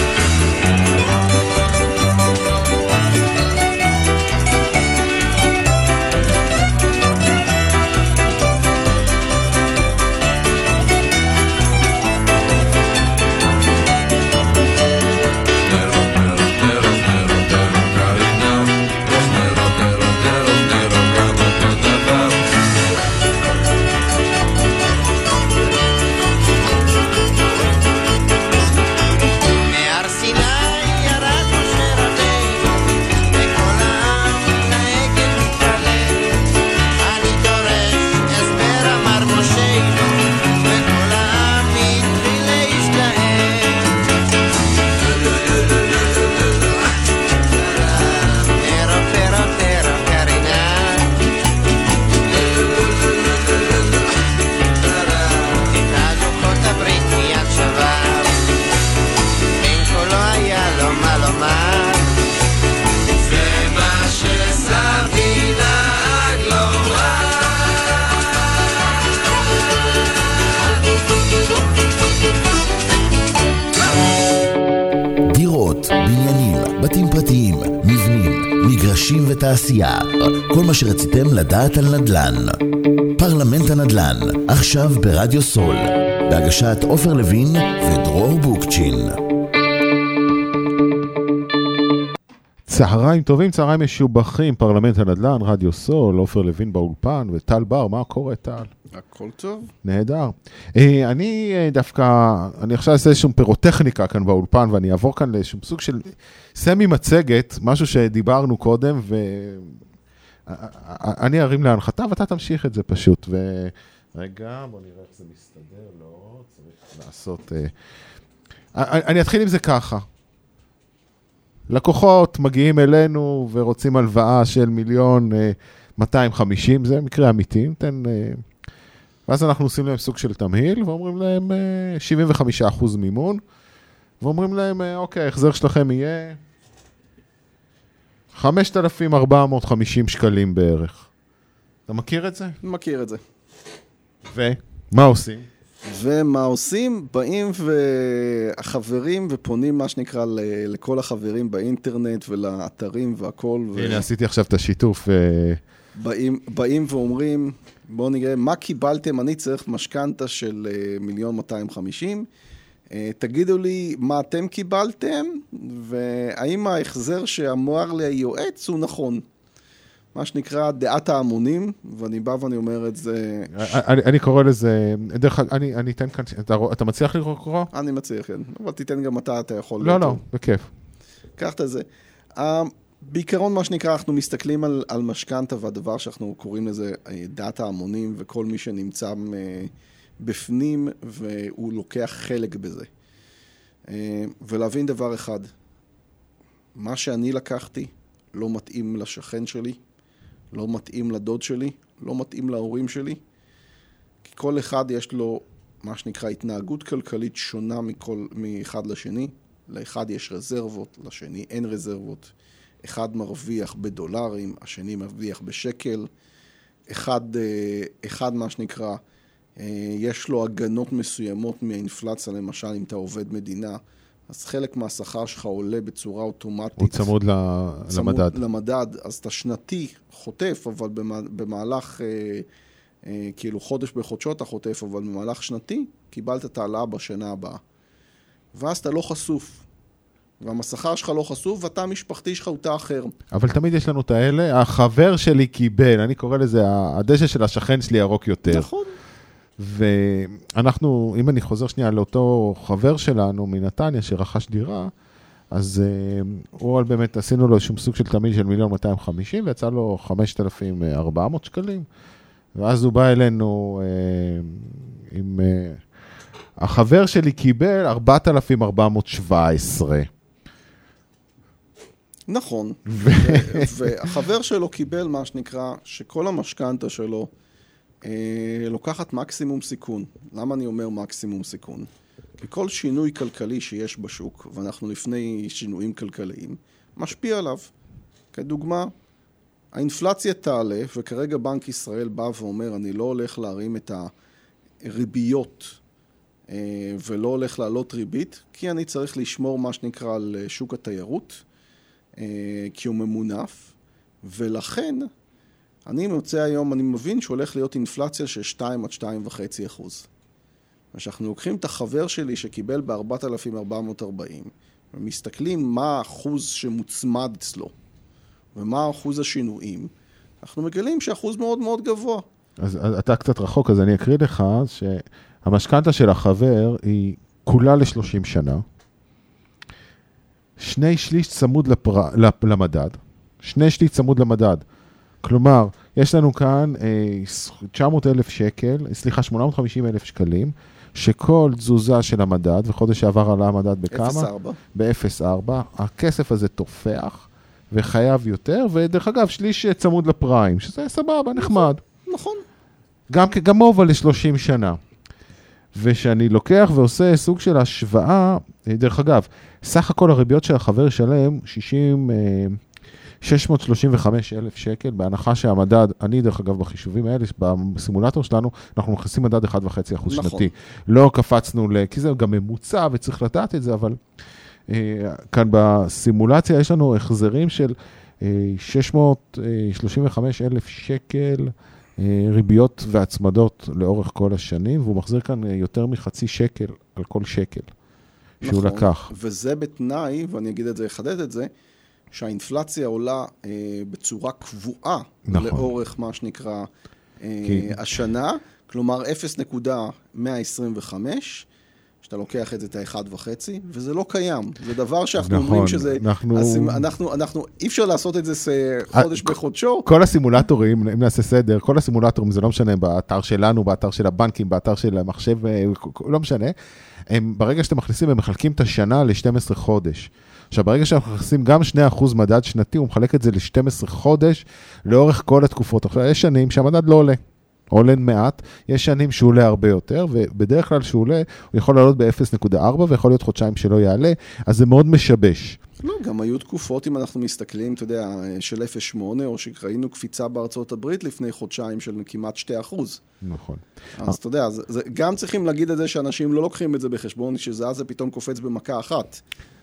מהר סיני ירד משה רבנו וכל העם לעגל מתפלל אני דורש הסבר אמר משהנו וכל העם התחיל להשתהל נרו פרו פרו קרינה את הלוחות הברית מיד שבר אין קולו היה לו מה לומר זה מה שסבי נהג לומר דירות, בניינים, בתים פרטיים, מבנים, מגרשים ותעשייה. כל מה שרציתם לדעת על נדל"ן. פרלמנט הנדל"ן, עכשיו ברדיו סול. בהגשת עופר לוין ודרור בוקצ'ין. צהריים טובים, צהריים משובחים, פרלמנט הנדל"ן, רדיו סול, עופר לוין באולפן וטל בר, מה קורה טל? הכל טוב. נהדר. אה, אני אה, דווקא, אני עכשיו אעשה איזושהי פירוטכניקה כאן באולפן, ואני אעבור כאן לאיזשהו סוג של סמי מצגת, משהו שדיברנו קודם, ואני ארים להנחתה, ואתה תמשיך את זה פשוט. ורגע, בוא נראה איך זה מסתדר, לא, צריך לעשות... אה... אני אתחיל עם זה ככה. לקוחות מגיעים אלינו ורוצים הלוואה של מיליון מאתיים וחמישים, זה מקרה אמיתי, נתן... ואז אנחנו עושים להם סוג של תמהיל, ואומרים להם שבעים וחמישה אחוז מימון, ואומרים להם, אוקיי, ההחזר שלכם יהיה חמשת אלפים ארבע מאות וחמישים שקלים בערך. אתה מכיר את זה? מכיר את זה. ומה עושים? ומה עושים? באים והחברים ופונים מה שנקרא לכל החברים באינטרנט ולאתרים והכל. הנה, עשיתי עכשיו את השיתוף. באים, באים ואומרים, בואו נראה, מה קיבלתם? אני צריך משכנתה של מיליון מאתיים וחמישים. תגידו לי מה אתם קיבלתם, והאם ההחזר שאמר לי היועץ הוא נכון. מה שנקרא דעת ההמונים, ואני בא ואני אומר את זה... אני, אני קורא לזה, דרך אגב, אני, אני אתן כאן, אתה, אתה מצליח לקרוא? אני מצליח, כן. אבל תיתן גם אתה, אתה יכול... לא, לא, בכיף. קח את זה. בעיקרון מה שנקרא, אנחנו מסתכלים על, על משכנתה, והדבר שאנחנו קוראים לזה דעת ההמונים, וכל מי שנמצא בפנים, והוא לוקח חלק בזה. ולהבין דבר אחד, מה שאני לקחתי לא מתאים לשכן שלי, לא מתאים לדוד שלי, לא מתאים להורים שלי, כי כל אחד יש לו מה שנקרא התנהגות כלכלית שונה מכל, מאחד לשני. לאחד יש רזרבות, לשני אין רזרבות. אחד מרוויח בדולרים, השני מרוויח בשקל. אחד, אחד מה שנקרא, יש לו הגנות מסוימות מהאינפלציה, למשל אם אתה עובד מדינה, אז חלק מהשכר שלך עולה בצורה אוטומטית. הוא צמוד למדד. צמוד למדד, אז אתה שנתי חוטף, אבל במהלך, כאילו חודש בחודשו אתה חוטף, אבל במהלך שנתי קיבלת את העלאה בשנה הבאה. ואז אתה לא חשוף. והשכר שלך לא חשוף, ואתה המשפחתי שלך הוא תא אחר. אבל תמיד יש לנו את האלה, החבר שלי קיבל, אני קורא לזה, הדשא של השכן שלי ירוק יותר. נכון. ואנחנו, אם אני חוזר שנייה לאותו חבר שלנו מנתניה שרכש דירה, אז uh, הוא באמת, עשינו לו שום סוג של תמיד של מיליון מאתיים וחמישים, ויצא לו חמשת אלפים וארבע מאות שקלים, ואז הוא בא אלינו uh, עם... Uh, החבר שלי קיבל ארבעת אלפים ארבע מאות שבע עשרה. נכון. והחבר שלו קיבל מה שנקרא, שכל המשכנתה שלו אה, לוקחת מקסימום סיכון. למה אני אומר מקסימום סיכון? כי כל שינוי כלכלי שיש בשוק, ואנחנו לפני שינויים כלכליים, משפיע עליו. כדוגמה, האינפלציה תעלה, וכרגע בנק ישראל בא ואומר, אני לא הולך להרים את הריביות, אה, ולא הולך לעלות ריבית, כי אני צריך לשמור מה שנקרא על שוק התיירות, כי הוא ממונף, ולכן אני מוצא היום, אני מבין שהולך להיות אינפלציה של שתיים עד שתיים וחצי אחוז. ושאנחנו לוקחים את החבר שלי שקיבל ב-ארבעת אלפים ארבע מאות וארבעים, ומסתכלים מה האחוז שמוצמד אצלו, ומה אחוז השינויים, אנחנו מגלים שאחוז מאוד מאוד גבוה. אז אתה קצת רחוק, אז אני אקריא לך שהמשכנתה של החבר היא כולה ל-שלושים שנה, שני שליש צמוד לפר... למדד, שני שליש צמוד למדד. כלומר, יש לנו כאן אה, תשע מאות אלף שקל, סליחה, שמונה מאות וחמישים אלף שקלים, שכל תזוזה של המדד, וחודש שעבר עלה המדד בכמה? אפס נקודה ארבע. ב-אפס נקודה ארבע. הכסף הזה תופח, וחייב יותר, ודרך אגב, שליש צמוד לפריים, שזה סבבה, נחמד. נכון. גם, גם מובה ל-שלושים שנה. ושאני לוקח ועושה סוג של השוואה, דרך אגב, סך הכל הריביות של החבר ישלם שש מאות שלושים וחמישה אלף שקל, בהנחה שהמדד, אני דרך אגב בחישובים האלה, בסימולטור שלנו, אנחנו מכניסים מדד אחד וחצי אחוז נכון. שנתי. לא קפצנו, כי זה גם ממוצע וצריך לדעת את זה, אבל אה, כאן בסימולציה יש לנו החזרים של אה, שש מאות שלושים וחמישה אלף שקל, ריביות והצמדות לאורך כל השנים, והוא מחזיר כאן יותר מחצי שקל על כל שקל שהוא נכון, לקח. וזה בתנאי, ואני אגיד את זה, אחדד את זה, שהאינפלציה עולה אה, בצורה קבועה נכון. לאורך מה שנקרא אה, כי... השנה, כלומר אפס נקודה מאה עשרים וחמש, שאתה לוקח את זה את האחד וחצי, וזה לא קיים. זה דבר שאנחנו נכון, אומרים שזה... אנחנו... הסימ... אנחנו, אנחנו... אי אפשר לעשות את זה חודש בחודשו. כל הסימולטורים, אם נעשה סדר, כל הסימולטורים, זה לא משנה, באתר שלנו, באתר של הבנקים, באתר של המחשב, לא משנה. הם, ברגע שאתם מכניסים, הם מחלקים את השנה ל-שנים עשר חודש. עכשיו, ברגע שאנחנו מכניסים גם שני אחוז מדד שנתי, הוא מחלק את זה ל-שנים עשר חודש, לאורך כל התקופות. עכשיו, יש שנים שהמדד לא עולה. עולה מעט, יש שנים שהוא עולה הרבה יותר, ובדרך כלל שהוא עולה, הוא יכול לעלות ב-אפס נקודה ארבע, ויכול להיות חודשיים שלא יעלה, אז זה מאוד משבש. לא, גם היו תקופות, אם אנחנו מסתכלים, אתה יודע, של אפס נקודה שמונה, או שראינו קפיצה בארצות הברית לפני חודשיים של כמעט שני אחוז. נכון. אז אתה יודע, זה, זה, גם צריכים להגיד את זה שאנשים לא לוקחים את זה בחשבון, שזה אז זה פתאום קופץ במכה אחת.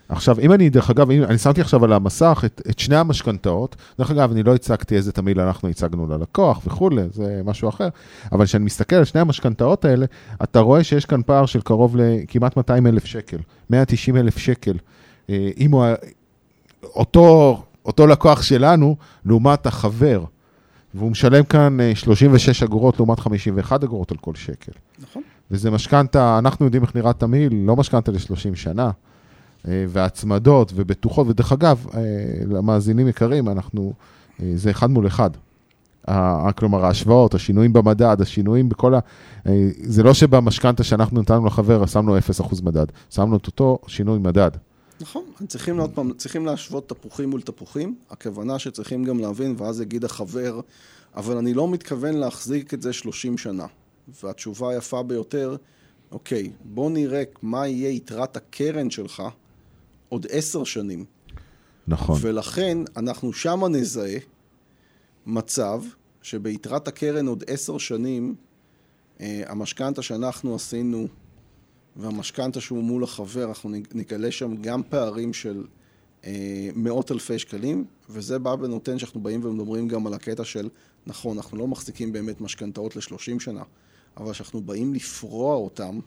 עכשיו, אם אני, דרך אגב, אני שמתי עכשיו על המסך את, את שני המשכנתאות, דרך אגב, אני לא הצגתי איזה תמיל אנחנו הצגנו ללקוח וכו', זה משהו אחר, אבל כשאני מסתכל על שני המשכנתאות האלה, אתה רואה שיש כאן פער של קרוב לכמעט מאתיים אלף שקל, מאה ותשעים אלף שקל, אם הוא, אותו, אותו לקוח שלנו, לעומת החבר, והוא משלם כאן שלושים ושש אגורות לעומת חמישים ואחת אגורות על כל שקל. נכון. וזה משכנתה, אנחנו יודעים איך נראה תמיל, לא משכנתה ל-שלושים שנה, והצמדות ובטוחות, ודרך אגב, למאזינים יקרים, אנחנו, זה אחד מול אחד. כלומר, ההשוואות, השינויים במדד, השינויים בכל ה... זה לא שבמשכנתה שאנחנו נתנו לחבר, שמנו אפס אחוז מדד, שמנו את אותו שינוי מדד. נכון, צריכים, פעם, צריכים להשוות תפוחים מול תפוחים, הכוונה שצריכים גם להבין, ואז יגיד החבר, אבל אני לא מתכוון להחזיק את זה שלושים שנה. והתשובה היפה ביותר, אוקיי, בוא נראה מה יהיה יתרת הקרן שלך עוד עשר שנים. נכון. ולכן אנחנו שמה נזהה מצב שביתרת הקרן עוד עשר שנים, אה, המשכנתה שאנחנו עשינו, והמשכנתה שהוא מול החבר, אנחנו נגלה שם גם פערים של אה, מאות אלפי שקלים, וזה בא ונותן שאנחנו באים ומדברים גם על הקטע של, נכון, אנחנו לא מחזיקים באמת משכנתאות ל-שלושים שנה, אבל שאנחנו באים לפרוע אותם,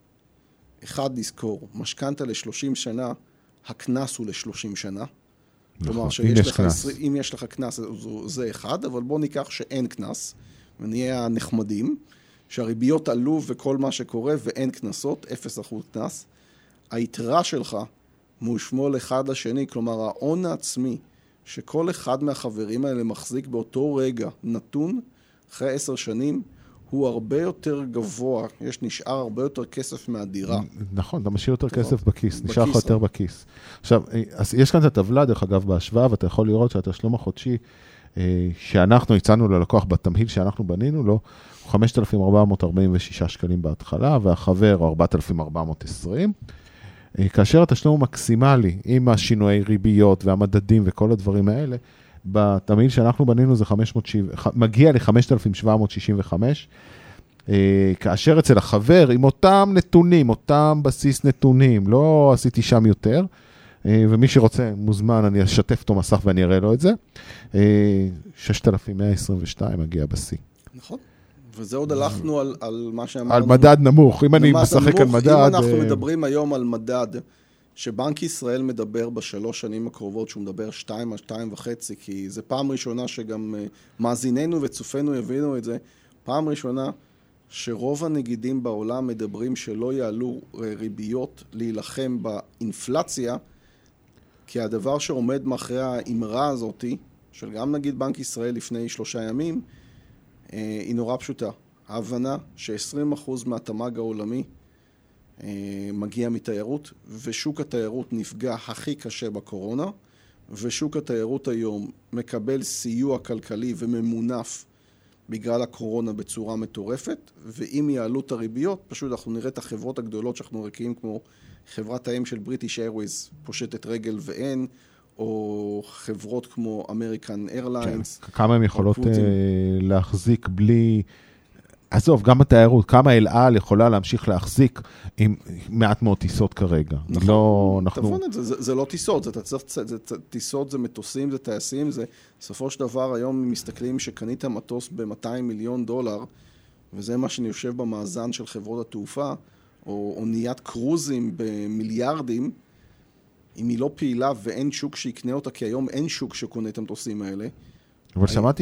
אחד לזכור, משכנתה ל-שלושים שנה, הכנס הוא ל-שלושים שנה. נכון, כלומר, אם יש לך כנס. עשרים, אם יש לך כנס, זה אחד, אבל בוא ניקח שאין כנס, ונהיה נחמדים, שהריביות עלו וכל מה שקורה, ואין כנסות, אפס אחוז כנס. היתרה שלך מושמול אחד לשני, כלומר, ההון העצמי, שכל אחד מהחברים האלה מחזיק באותו רגע נתון, אחרי עשר שנים, הוא הרבה יותר גבוה, יש נשאר הרבה יותר כסף מהדירה. נכון, אתה משאיר יותר כסף בכיס, נשאר לך יותר בכיס. עכשיו, יש כאן את הטבלה, דרך אגב, בהשוואה, ואתה יכול לראות שהתשלום החודשי, שאנחנו הצענו ללקוח בתמהיל שאנחנו בנינו לו, הוא חמשת אלפים ארבע מאות ארבעים ושישה שקלים בהתחלה, והחבר הוא ארבעת אלפים ארבע מאות עשרים. כאשר התשלום מקסימלי, עם השינויי ריביות והמדדים וכל הדברים האלה, בתמהיל שאנחנו בנינו זה חמש מאות שבעים, מגיע ל-חמשת אלפים שבע מאות שישים וחמש, כאשר אצל החבר, עם אותם נתונים, אותם בסיס נתונים, לא עשיתי שם יותר, ומי שרוצה מוזמן, אני אשתף אותו מסך ואני אראה לו את זה, ששת אלפים מאה עשרים ושתיים מגיע בסי. נכון. וזה עוד הלכנו על, על מה שאמרנו. על מדד נמוך, אם אני משחק על מדד. אם אנחנו מדברים היום על מדד, שבנק ישראל מדבר בשלוש שנים הקרובות, שהוא מדבר שתיים, שתיים וחצי, כי זה פעם ראשונה שגם מאזיננו וצופינו יבינו את זה, פעם ראשונה שרוב הנגידים בעולם מדברים שלא יעלו ריביות להילחם באינפלציה, כי הדבר שעומד מאחרי האמרה הזאת, של גם נגיד בנק ישראל לפני שלושה ימים, היא נורא פשוטה. ההבנה ש-עשרים אחוז מהתמ"ג העולמי מגיע מתיירות, ושוק התיירות נפגע הכי קשה בקורונה, ושוק התיירות היום מקבל סיוע כלכלי וממונף בגלל הקורונה בצורה מטורפת, ואם יעלו את הריביות, פשוט אנחנו נראה את החברות הגדולות שאנחנו רקיעים, כמו חברת האם של בריטיש איירווייז, פושטת רגל ואין, או חברות כמו אמריקן איירליינס. כמה הן יכולות להחזיק בלי... עזוב, גם התיירות, כמה אל על יכולה להמשיך להחזיק עם מעט מאוד טיסות כרגע. נכון, לא, אנחנו... תבון את זה, זה, זה לא טיסות, זה, זה, זה, זה טיסות, זה מטוסים, זה טייסים, זה בסופו של דבר היום מסתכלים שקנית מטוס ב-מאתיים מיליון דולר, וזה מה שאני יושב במאזן של חברות התעופה, או אוניית קרוזים במיליארדים, אם היא לא פעילה ואין שוק שיקנה אותה, כי היום אין שוק שקונה את המטוסים האלה. אבל שמעתי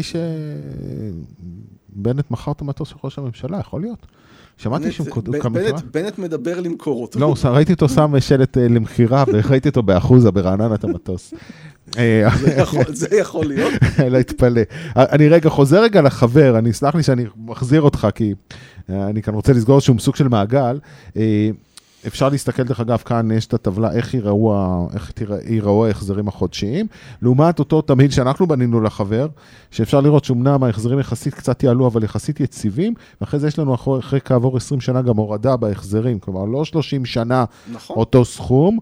שבנט מכר את המטוס של ראש הממשלה, יכול להיות? שמעתי שהוא כמכירה? בנט מדבר למכור אותו. לא, ראיתי אותו שם שלט למכירה, וראיתי אותו באחוזה ברעננה את המטוס. זה יכול להיות. לא התפלא. אני רגע חוזר רגע לחבר, אני אסלח לי שאני מחזיר אותך, כי אני כאן רוצה לסגור שום סוג של מעגל. אפשר להסתכל דרך אגב, כאן יש את הטבלה, איך ייראו, איך ייראו ההחזרים החודשיים, לעומת אותו תמהיל שאנחנו בנינו לחבר, שאפשר לראות שאומנם ההחזרים יחסית קצת יעלו, אבל יחסית יציבים, ואחרי זה יש לנו אחרי, אחרי כעבור עשרים שנה גם הורדה בהחזרים, כלומר לא שלושים שנה נכון. אותו סכום,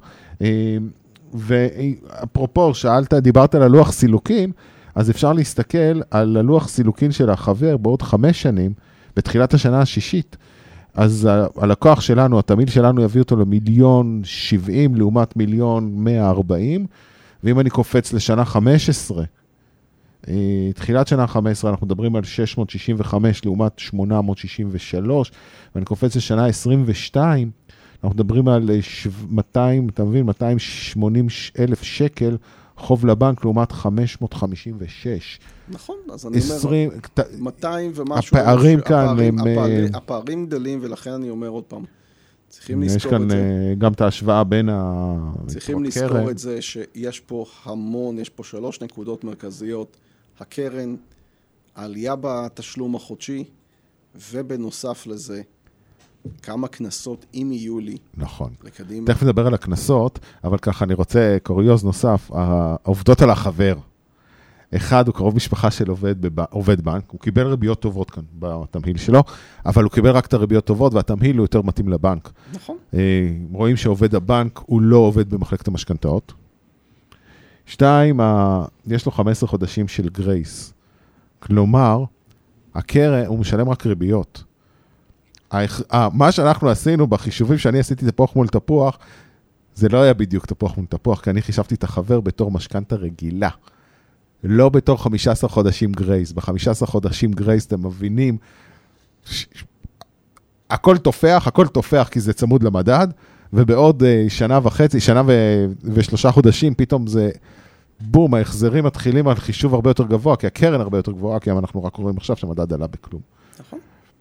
ואפרופו, שאלת, דיברת על הלוח סילוקין, אז אפשר להסתכל על הלוח סילוקין של החבר בעוד חמש שנים, בתחילת השנה השישית, אז הלקוח שלנו, התמיל שלנו יביא אותו למיליון שבעים לעומת מיליון מאה ארבעים, ואם אני קופץ לשנה חמש עשרה, תחילת שנה חמש עשרה אנחנו מדברים על שש מאות שישים וחמש לעומת שמונה מאות שישים ושלוש, ואני קופץ לשנה עשרים ושתיים, אנחנו מדברים על מאתיים, אתה מבין, מאתיים ושמונים אלף שקל חוב לבנק לעומת חמש מאות חמישים ושש. נכון, אז אני אומר, מאתיים ומשהו. הפערים כאן הם... הפערים גדלים, ולכן אני אומר עוד פעם, צריכים לזכור את זה. יש כאן גם את ההשוואה בין ה... צריכים לזכור את זה שיש פה המון, יש פה שלוש נקודות מרכזיות, הקרן, העלייה בתשלום החודשי, ובנוסף לזה, כמה כנסות אם יהיו לי. נכון. לקדימה. תכף נדבר על הכנסות, אבל ככה אני רוצה קוריוז נוסף, העובדות על החבר. אחד, הוא קרוב משפחה של עובד, בב... עובד בנק, הוא קיבל ריביות טובות כאן בתמהיל שלו, אבל הוא קיבל רק את הריביות טובות, והתמהיל הוא יותר מתאים לבנק. נכון. רואים שעובד הבנק הוא לא עובד במחלקת המשכנתאות. שתיים, ה... יש לו חמישה עשר חודשים של גרייס. כלומר, הקרן, הוא משלם רק ריביות. מה שאנחנו עשינו בחישובים שאני עשיתי תפוח מול תפוח, זה לא היה בדיוק תפוח מול תפוח, כי אני חישבתי את החבר בתור משכנתה רגילה. לא בתור חמישה עשר חודשים גרייס. ב-חמישה עשר חודשים גרייס אתם מבינים, ש... הכל תופח, הכל תופח כי זה צמוד למדד, ובעוד uh, שנה וחצי, שנה ו... ושלושה חודשים, פתאום זה, בום, ההחזרים מתחילים על חישוב הרבה יותר גבוה, כי הקרן הרבה יותר גבוהה, כי אנחנו רק רואים עכשיו שהמדד עלה בכלום. נכון.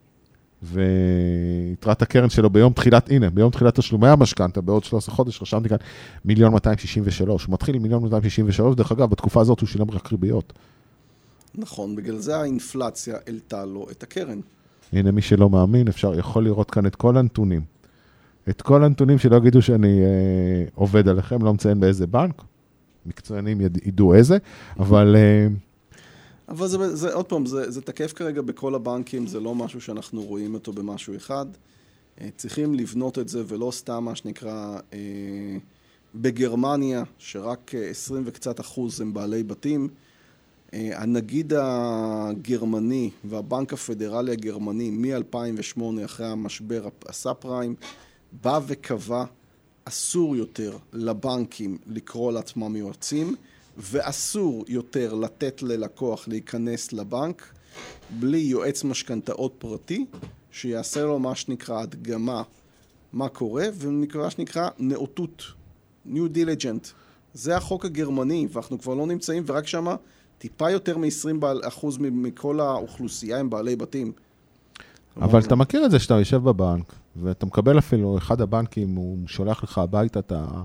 ויתרת הקרן שלו ביום תחילת, הנה, ביום תחילת תשלומי המשכנתה, בעוד שלושה עשר חודש, רשמתי כאן מיליון מאתיים שישים ושלוש. הוא מתחיל עם מיליון מאתיים שישים ושלוש, דרך אגב, בתקופה הזאת הוא שילם רק ריביות. נכון, בגלל זה האינפלציה העלתה לו את הקרן. הנה, מי שלא מאמין, אפשר, יכול לראות כאן את כל הנתונים. את כל הנתונים שלא יגידו שאני אה, עובד עליכם, לא מציין באיזה בנק, מקצוענים יד, ידעו איזה, אבל... אה, אבל זה, זה, עוד פעם, זה, זה תקף כרגע בכל הבנקים, זה לא משהו שאנחנו רואים אותו במשהו אחד. צריכים לבנות את זה, ולא סתם מה שנקרא בגרמניה, שרק עשרים וקצת אחוז הם בעלי בתים. הנגיד הגרמני והבנק הפדרלי הגרמני מ-אלפיים ושמונה אחרי המשבר הסאב פריים, בא וקבע אסור יותר לבנקים לקרוא לעצמם יועצים, ואסור יותר לתת ללקוח להיכנס לבנק בלי יועץ משכנתאות פרטי, שיעשה לו מה שנקרא הדגמה מה קורה, ונקרא שנקרא נאותות, New Diligent. זה החוק הגרמני, ואנחנו כבר לא נמצאים, ורק שמה טיפה יותר מ-עשרים אחוז מכל האוכלוסייה הם בעלי בתים. אבל אתה מכיר את זה שאתה יושב בבנק, ואתה מקבל אפילו, אחד הבנקים, הוא שולח לך הביתה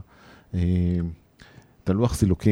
את הלוח סילוקין.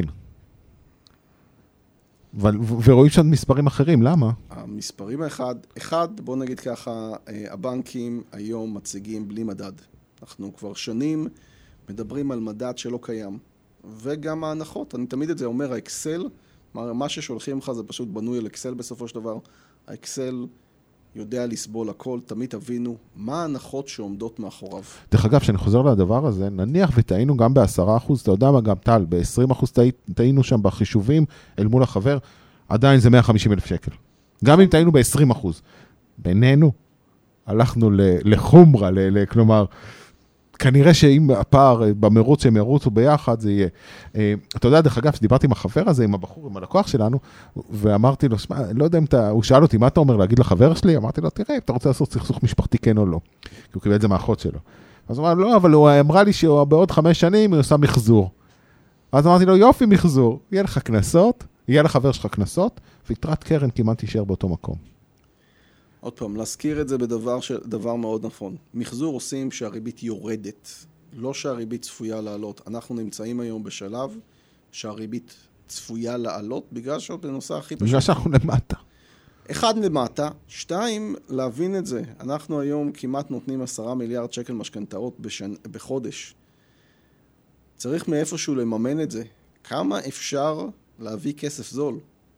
ורואים שם מספרים אחרים, למה? המספרים האחד, אחד, בוא נגיד ככה, הבנקים היום מציגים בלי מדד. אנחנו כבר שנים מדברים על מדד שלא קיים. וגם ההנחות, אני תמיד את זה אומר, האקסל, מה ששולחים לך זה פשוט בנוי על אקסל בסופו של דבר. האקסל יודע לסבול הכל, תמיד תבינו מה ההנחות שעומדות מאחוריו. דרך אגב, שאני חוזר לדבר הזה, נניח וטעינו גם ב-עשרה אחוז, אתה יודע מה גם טל, ב-עשרים אחוז טעינו שם בחישובים אל מול החבר, עדיין זה מאה וחמישים אלף שקל. גם אם טעינו ב-עשרים אחוז. בינינו, הלכנו לחומרה, כלומר, כנראה שאם הפער במרוץ שהם ירוצו ביחד, זה יהיה. אתה יודע, דרך אגב, שדיברתי עם החבר הזה, עם הבחור, עם הלקוח שלנו, ואמרתי לו, שמה, לא יודע אם אתה, הוא שאל אותי, מה אתה אומר להגיד לחבר שלי? אמרתי לו, תראה, אם אתה רוצה לעשות סכסוך משפחתי כן או לא. כי הוא קיבל את זה מהאחות שלו. אז הוא אמר, לא, אבל הוא אמרה לי שבעוד חמש שנים הוא עושה מחזור. אז אמרתי לו, יופי מחזור, יהיה לך כנסות, יהיה לחבר שלך כנסות, ויתרת קרן כמעט תישאר באותו מקום. עוד פעם, להזכיר את זה בדבר של, דבר מאוד נכון. מחזור עושים שהריבית יורדת, לא שהריבית צפויה לעלות. אנחנו נמצאים היום בשלב שהריבית צפויה לעלות, בגלל שעוד בנושא הכי פשוט. בגלל שאנחנו למטה. אחד למטה, שתיים, להבין את זה. אנחנו היום כמעט נותנים עשרה מיליארד שקל משכנתאות בשנ... בחודש. צריך מאיפשהו לממן את זה. כמה אפשר להביא כסף זול?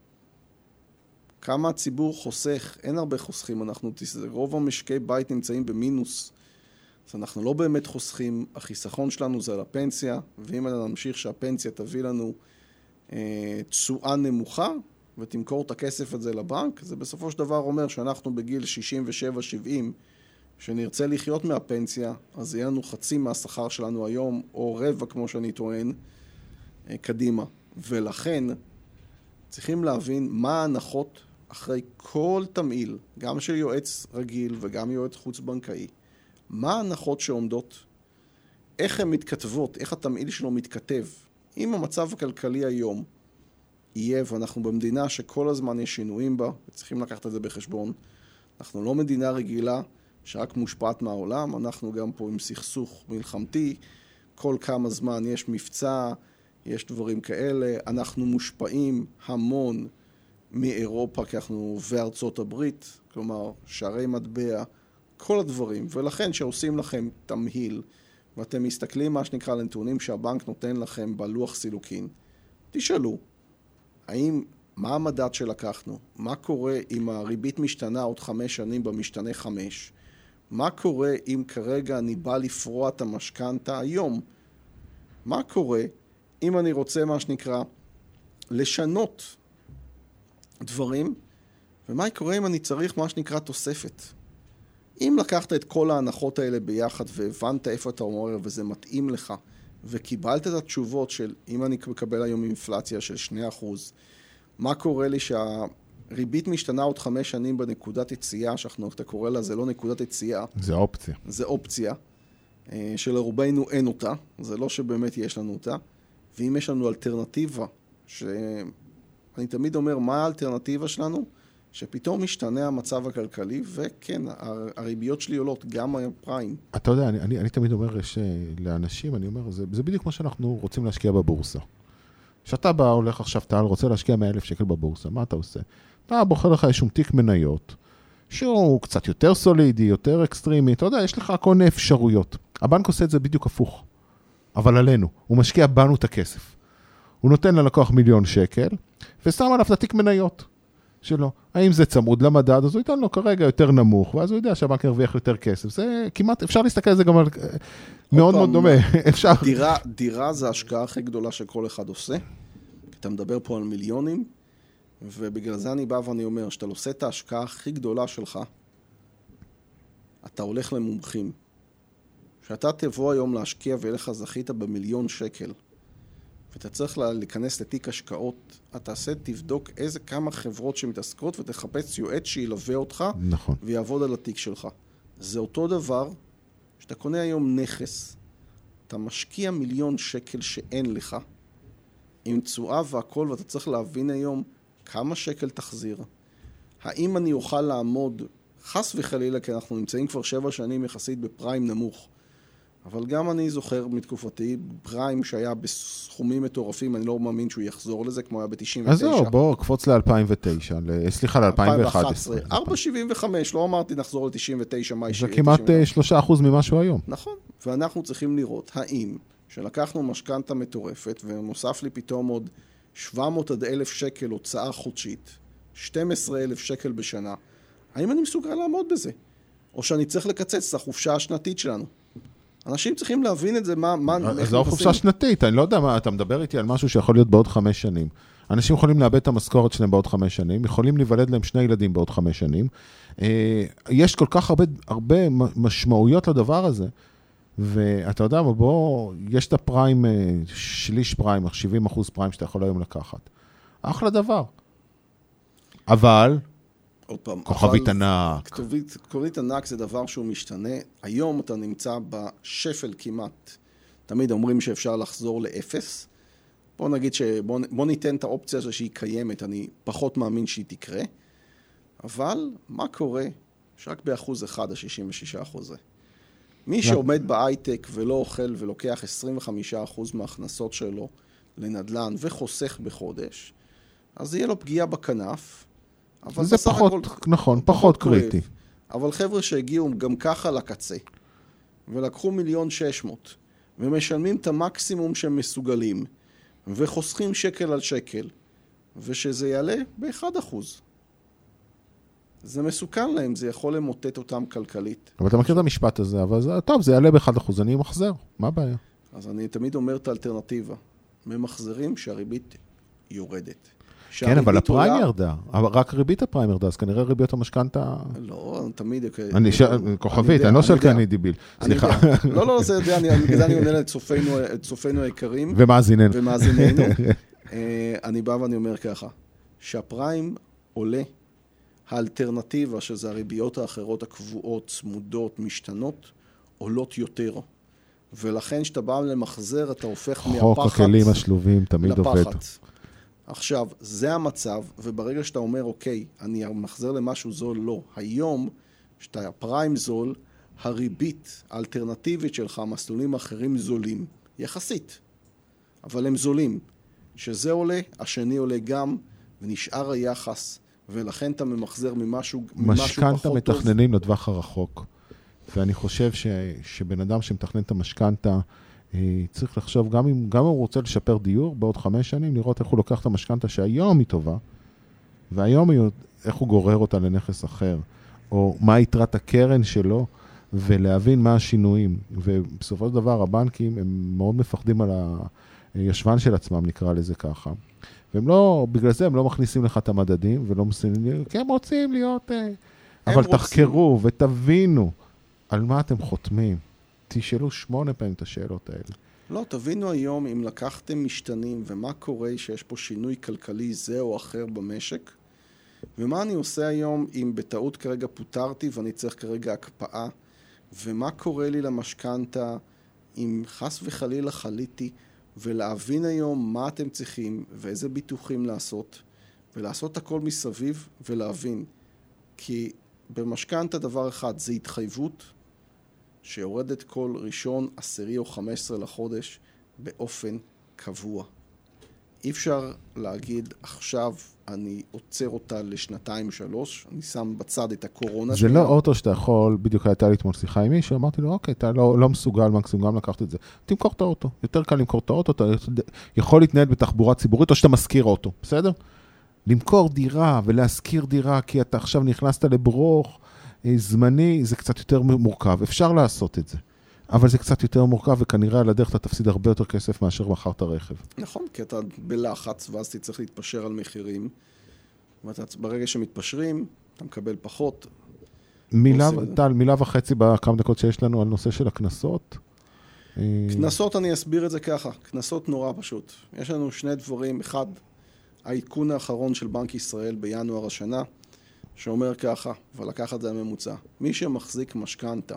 כמה הציבור חוסך? אין הרבה חוסכים, אנחנו, רוב המשקי בית נמצאים במינוס, אז אנחנו לא באמת חוסכים, החיסכון שלנו זה על הפנסיה, ואם נמשיך שהפנסיה תביא לנו אה, תשואה נמוכה, ותמכור את הכסף הזה לבנק, זה בסופו של דבר אומר שאנחנו בגיל שישים ושבע שבעים, שנרצה לחיות מהפנסיה, אז יהיה לנו חצי מהשכר שלנו היום, או רבע, כמו שאני טוען, קדימה. ולכן צריכים להבין מה ההנחות אחרי כל תמהיל, גם של יועץ רגיל וגם יועץ חוץ-בנקאי. מה ההנחות שעומדות? איך הן מתכתבות? איך התמהיל שלו מתכתב? אם המצב הכלכלי היום יהיה, ואנחנו במדינה שכל הזמן יש שינויים בה, וצריכים לקחת את זה בחשבון, אנחנו לא מדינה רגילה שרק מושפעת מהעולם, אנחנו גם פה עם סכסוך מלחמתי, כל כמה זמן יש מבצע, יש דברים כאלה, אנחנו מושפעים המון מאירופה, כי אנחנו וארצות הברית, כלומר, שערי מטבע, כל הדברים, ולכן שעושים לכם תמהיל, ואתם מסתכלים מה שנקרא לנתונים שהבנק נותן לכם בלוח סילוקין, תשאלו, האם, מה המדד שלקחנו? מה קורה אם הריבית משתנה עוד חמש שנים במשתנה חמש? מה קורה אם כרגע אני בא לפרוע את המשכנתה היום? מה קורה אם אני רוצה מה שנקרא לשנות דברים? ומה קורה אם אני צריך מה שנקרא תוספת? אם לקחת את כל ההנחות האלה ביחד והבנת איפה אתה אומר וזה מתאים לך, וקיבלת את התשובות של אם אני מקבל היום אינפלציה של שני אחוז, מה קורה לי שהריבית משתנה עוד חמש שנים בנקודת יציאה, שאנחנו, אתה קורא לה, זה לא נקודת יציאה. זה אופציה. זה אופציה, שלרובנו אין אותה, זה לא שבאמת יש לנו אותה, ואם יש לנו אלטרנטיבה, שאני תמיד אומר, מה האלטרנטיבה שלנו? שפתאום משתנה המצב הכלכלי, וכן, הריביות שלי עולות, גם הפריים. אתה יודע, אני, אני, אני תמיד אומר לאנשים, אני אומר, זה, זה בדיוק מה שאנחנו רוצים להשקיע בבורסה. כשאתה בא, הולך עכשיו, אתה רוצה להשקיע מאה אלף שקל בבורסה, מה אתה עושה? אתה בוחר לך איזשהו תיק מניות, שהוא קצת יותר סולידי, יותר אקסטרימי, אתה יודע, יש לך כל מיני אפשרויות. הבנק עושה את זה בדיוק הפוך, אבל עלינו, הוא משקיע בנו את הכסף. הוא נותן ללקוח מיליון שקל, ושם עליו את התיק מניות שלו. האם זה צמוד למדד, אז הוא ייתן לו כרגע יותר נמוך, ואז הוא יודע שהבנק ירוויח יותר כסף. זה כמעט, אפשר להסתכל על זה גם על... מאוד מאוד דומה. אפשר... דירה, דירה זה ההשקעה הכי גדולה שכל אחד עושה. אתה מדבר פה על מיליונים, ובגלל זה אני בא ואני אומר, שאתה עושה את ההשקעה הכי גדולה שלך, אתה הולך למומחים. שאתה תבוא היום להשקיע ואליך זכית במיליון שקל, ואתה צריך להיכנס לתיק השקעות, אתה תעשה, תבדוק איזה כמה חברות שמתעסקות, ותחפש יועץ שילווה אותך, נכון. ויעבוד על התיק שלך. זה אותו דבר, שאתה קונה היום נכס, אתה משקיע מיליון שקל שאין לך, עם תשואה והכל, ואתה צריך להבין היום כמה שקל תחזיר. האם אני אוכל לעמוד, חס וחלילה, כי אנחנו נמצאים כבר שבע שנים יחסית בפריים נמוך, אבל גם אני זוכר מתקופתי, פריים שהיה בסכומים מטורפים, אני לא מאמין שהוא יחזור לזה, כמו היה ב-תשעים ותשע. אז זהו, בוא, קפוץ ל-אלפיים ותשע, סליחה, ל-אלפיים ואחת עשרה. ארבע שבעים וחמש, לא אמרתי נחזור ל-תשעים ותשע, מה יש? זה כמעט שלושה אחוז ממשהו היום. נכון, ואנחנו צריכים לראות, האם שלקחנו משכנתה מטורפת, ונוסף לי פתאום עוד שבע מאות עד אלף שקל הוצאה חודשית, שנים עשר אלף שקל בשנה, האם אני מסוגל לעמוד בזה? או שאני צריך לקצץ את החופשה השנתית שלנו? אנשים צריכים להבין את זה, מה... אז זו חופשה שנתית, אני לא יודע מה, אתה מדבר איתי על משהו שיכול להיות בעוד חמש שנים. אנשים יכולים לאבד את המשכורת שלהם בעוד חמש שנים, יכולים להיוולד להם שני ילדים בעוד חמש שנים. יש כל כך הרבה, הרבה משמעויות לדבר הזה, ואתה יודע, בוא, יש את הפריים, שליש פריים, שבעים אחוז פריים שאתה יכול היום לקחת. אחלה דבר. אבל... עוד פעם, כוכבית ענק. כוכבית ענק זה דבר שהוא משתנה. היום אתה נמצא בשפל כמעט. תמיד אומרים שאפשר לחזור לאפס. בוא נגיד שבוא בוא ניתן את האופציה הזו שהיא קיימת. אני פחות מאמין שהיא תקרה. אבל מה קורה? שרק באחוז אחד, ה-שישים ושישה אחוז זה. מי שעומד בהייטק ולא אוכל ולוקח עשרים וחמישה אחוז מההכנסות שלו לנדלן וחוסך בחודש, אז יהיה לו פגיעה בכנף. זה פחות, הכל, נכון, פחות קריטי. אבל חבר'ה שהגיעו גם ככה לקצה, ולקחו מיליון שש מאות, ומשלמים את המקסימום שהם מסוגלים, וחוסכים שקל על שקל, ושזה יעלה ב-אחד אחוז. זה מסוכן להם, זה יכול למוטט אותם כלכלית. אבל אתה מכיר את המשפט הזה, אבל זה, טוב, זה יעלה ב-אחד אחוז, אני מחזר, מה הבעיה? אז אני תמיד אומר את האלטרנטיבה, ממחזרים שהריבית יורדת. כן, אבל הפריים ירדה, רק ריבית הפריים ירדה, אז כנראה ריביות המשכנתה... לא, תמיד... אני כוכבית, אני לא שואל כי אני דיביל, סליחה. לא, לא, זה יודע, בגלל אני עונה לצופינו היקרים. ומאזיננו. ומאזיננו. אני בא ואני אומר ככה, שהפריים עולה, האלטרנטיבה, שזה הריביות האחרות הקבועות, צמודות, משתנות, עולות יותר. ולכן שאתה בא למחזר, אתה הופך מהפחת חוק הכלים השלובים תמיד עובד. עכשיו, זה המצב, וברגע שאתה אומר, אוקיי, אני מחזר למשהו זול, לא. היום, שאתה פריים זול, הריבית האלטרנטיבית שלך, המסלולים האחרים זולים, יחסית. אבל הם זולים. שזה עולה, השני עולה גם, ונשאר היחס, ולכן אתה ממחזר ממשהו, ממשהו פחות טוב. משכנתה מתכננים לטווח הרחוק. ואני חושב ש, שבן אדם שמתכנן את המשכנתה, צריך לחשוב, גם אם, גם אם הוא רוצה לשפר דיור, בעוד חמש שנים, לראות איך הוא לוקח את המשכנתה שהיום היא טובה, והיום היא, איך הוא גורר אותה לנכס אחר, או מה יתרת הקרן שלו, ולהבין מה השינויים. ובסופו של דבר, הבנקים, הם מאוד מפחדים על הישבן של עצמם, נקרא לזה ככה. והם לא, בגלל זה הם לא מכניסים לך את המדדים, ולא מסיימים, כי הם רוצים להיות, אבל רוצים. תחקרו ותבינו, על מה אתם חותמים? תשאלו שמונה פעמים את השאלות האלה. לא, תבינו היום אם לקחתם משתנים ומה קורה שיש פה שינוי כלכלי זה או אחר במשק, ומה אני עושה היום אם בטעות כרגע פוטרתי ואני צריך כרגע הקפאה, ומה קורה לי למשכנתה אם חס וחלילה חליתי, ולהבין היום מה אתם צריכים ואיזה ביטוחים לעשות, ולעשות הכל מסביב ולהבין. כי במשכנתה דבר אחד זה התחייבות, שיורדת כל ראשון, עשירי או חמש עשרה לחודש באופן קבוע. אי אפשר להגיד עכשיו אני עוצר אותה לשנתיים שלוש, אני שם בצד את הקורונה. זה לא אוטו שאתה יכול, בדיוק הייתה לי אתמול שיחה עם מישהו, אמרתי לו, אוקיי, אתה לא, לא מסוגל, מקסימום גם לקחת את זה. תמכור את האוטו, יותר קל למכור את האוטו, אתה יכול להתנהל בתחבורה ציבורית או שאתה מזכיר אוטו, בסדר? למכור דירה ולהזכיר דירה כי אתה עכשיו נכנסת לברוך, זמני, זה קצת יותר מורכב. אפשר לעשות את זה. אבל זה קצת יותר מורכב, וכנראה על הדרך אתה תפסיד הרבה יותר כסף מאשר מכרת רכב. נכון, כי אתה בלחץ, ואז אתה צריך להתפשר על מחירים, וברגע שמתפשרים, אתה מקבל פחות. מילה, טל, מילה וחצי בכמה דקות שיש לנו על נושא של הכנסות. כנסות, אני אסביר את זה ככה. כנסות נורא פשוט. יש לנו שני דברים. אחד, העדכון האחרון של בנק ישראל בינואר השנה, שאומר ככה, ולקח את זה הממוצע. מי שמחזיק משכנתה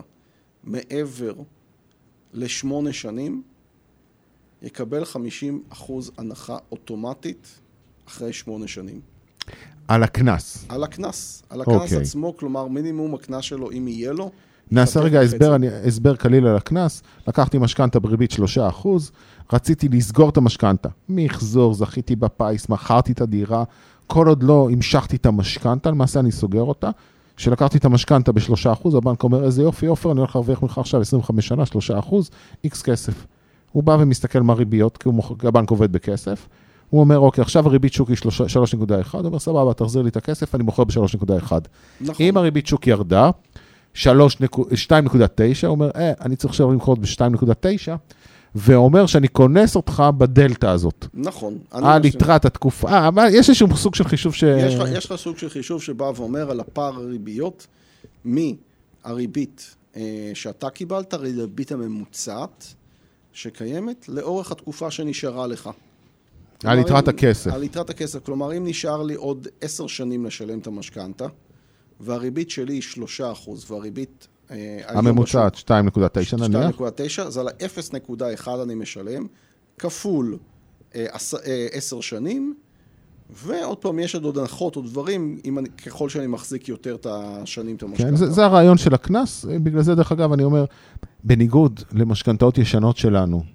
מעבר לשמונה שנים, יקבל חמישים אחוז הנחה אוטומטית אחרי שמונה שנים. על הכנס? על הכנס. על הכנס okay. עצמו, כלומר מינימום הכנס שלו, אם יהיה לו. נעשה רגע הסבר, אני, הסבר כליל על הכנס. לקחתי משכנתה בריבית שלושה אחוז, רציתי לסגור את המשכנתה. מחזור, זכיתי בפייס, מכרתי את הדירה, כל עוד לא המשכתי את המשכנתה, למעשה אני סוגר אותה. שלקחתי את המשכנתה בשלושה אחוז, הבנק אומר, איזה יופי, יופי, אני הולך להרוויח ממך עכשיו עשרים וחמש שנה, שלושה אחוז, איקס כסף. הוא בא ומסתכל מה ריביות, כי הוא, הבנק עובד בכסף. הוא אומר, אוקיי, עכשיו הריבית שוק היא שלוש נקודה אחת, הוא אומר, סבבה, תחזיר לי את הכסף, אני מוכר ב-שלוש נקודה אחת. נכון. אם הריבית שוק ירדה, שתיים נקודה תשע, הוא אומר, אה, אני צריך עכשיו למכור ב-שתיים נקודה תשע, ואומר שאני כונס אותך בדלטה הזאת. נכון. על יתרת התקופה, אבל יש איזשהו סוג של חישוב ש... יש לך, יש לך סוג של חישוב שבא ואומר על הפער הריביות, מהריבית אה, שאתה קיבלת, הריבית הממוצעת שקיימת, לאורך התקופה שנשארה לך. על יתרת הכסף. על יתרת הכסף. כלומר, אם נשאר לי עוד עשר שנים לשלם את המשכנתה, והריבית שלי היא שלושה אחוז, והריבית... הממוצעת שתיים נקודה תשע נניח. שתיים נקודה תשע, אז על ה-אפס נקודה אחת אני משלם, כפול עשר שנים, ועוד פעם יש עוד הנחות או דברים, ככל שאני מחזיק יותר את השנים, את המשכנתה. כן, זה, זה הרעיון של הכנס, בגלל זה דרך אגב אני אומר, בניגוד למשכנתאות ישנות שלנו,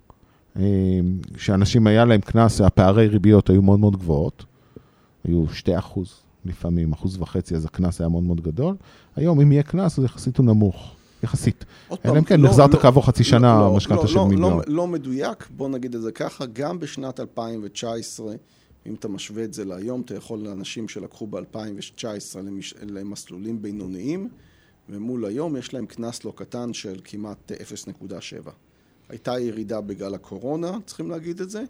שאנשים היה להם כנס, הפערי ריביות היו מאוד מאוד גבוהות, היו שתי אחוז. לפעמים, אחוז וחצי, אז הכנס היה מאוד מאוד גדול. היום, אם יהיה כנס, אז יחסית הוא נמוך. יחסית. אלא אם כן, נחזרת כעבור חצי שנה משכנתה של מיליון. לא מדויק, בוא נגיד את זה ככה, גם בשנת אלפיים תשע עשרה, אם אתה משווה את זה להיום, אתה יכול לאנשים שלקחו ב-אלפיים תשע עשרה למסלולים בינוניים, ומול היום יש להם כנס לא קטן של כמעט אפס נקודה שבע. הייתה ירידה בגלל הקורונה, צריכים להגיד את זה,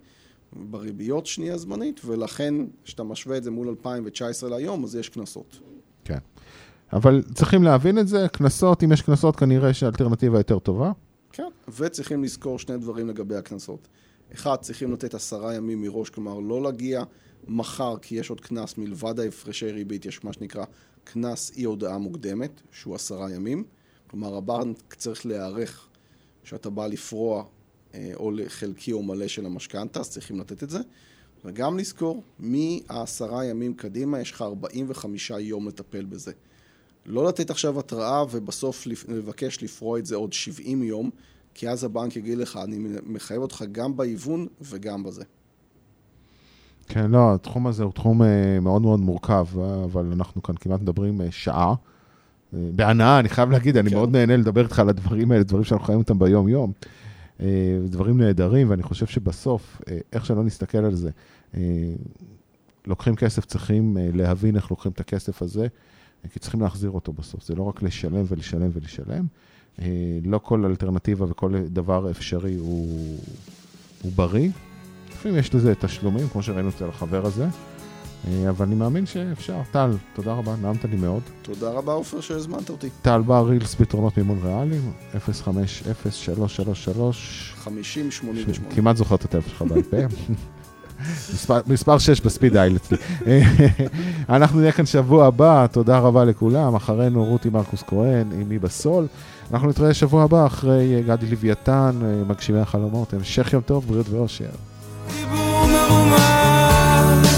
בריביות שנייה זמנית, ולכן כשאתה משווה את זה מול אלפיים תשע עשרה להיום, אז יש כנסות. כן. אבל צריכים להבין את זה, כנסות, אם יש כנסות, כנראה שהאלטרנטיבה יותר טובה. כן, וצריכים לזכור שני דברים לגבי הכנסות. אחד, צריכים לתת עשרה ימים מראש, כלומר, לא להגיע מחר, כי יש עוד כנס מלבד ההפרשי ריבית, יש מה שנקרא כנס אי הודעה מוקדמת, שהוא עשרה ימים. כלומר, הבנק צריך להיערך שאתה בא לפרוע או לחלקי או מלא של המשכנתא, אז צריכים לתת את זה. וגם לזכור, מהעשרה ימים קדימה, יש לך ארבעים וחמישה יום לטפל בזה. לא לתת עכשיו התראה ובסוף לבקש לפרוע את זה עוד שבעים יום, כי אז הבנק יגיד לך, אני מחייב אותך גם באיוון וגם בזה. כן, לא, התחום הזה הוא תחום מאוד מאוד מורכב, אבל אנחנו כאן כמעט מדברים שעה. בהנאה, אני חייב להגיד, אני מאוד נהנה לדבר איתך על הדברים האלה, דברים שאנחנו חיים אותם ביום-יום. דברים נהדרים, ואני חושב שבסוף, איך שלא נסתכל על זה, לוקחים כסף, צריכים להבין איך לוקחים את הכסף הזה, כי צריכים להחזיר אותו בסוף. זה לא רק לשלם ולשלם ולשלם. לא כל אלטרנטיבה וכל דבר אפשרי הוא, הוא בריא. לפעמים יש לזה תשלומים, כמו שראינו אצל החבר הזה. אבל אני מאמין שאפשר. טל, תודה רבה, נעמת לי מאוד. תודה רבה, עופר, שהזמנת אותי. טל בר, רילס פתרונות מימון ריאליים, אפס חמש אפס שלוש שלוש שלוש חמישים שמונים ושמונה. כמעט זוכר את הטלפון שלך בעל פה. מספר, מספר שש בספיד דייל אצלי. אנחנו נהיה כאן שבוע הבא, תודה רבה לכולם. אחרינו רותי מרקוס כהן, אימי בסול. אנחנו נתראה שבוע הבא אחרי גדי לוויתן, מגשימי החלומות. המשך יום טוב, בריאות ואושר. דיבור מרומז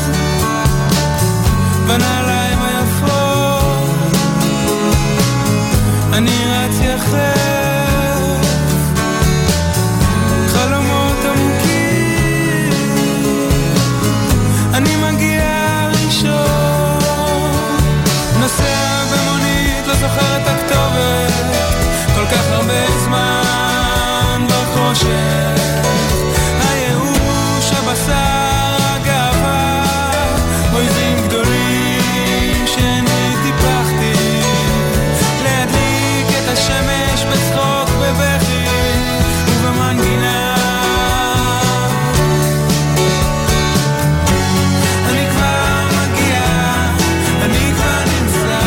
בנעליים היפות אני רץ יחף חלומות עמוקים אני מגיע ראשון נוסע במונית לא זוכר את הכתובת כל כך הרבה זמן בחושך הייאוש הבשר השמש בצחוק בבכי ובמנגינה אני כבר מגיע, אני כבר נמצא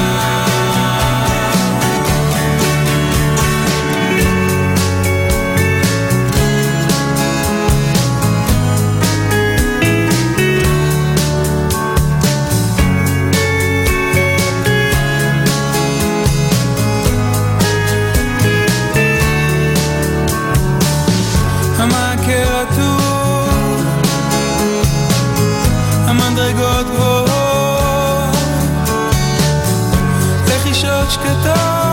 המדרגות גבוהות לחישות שקטות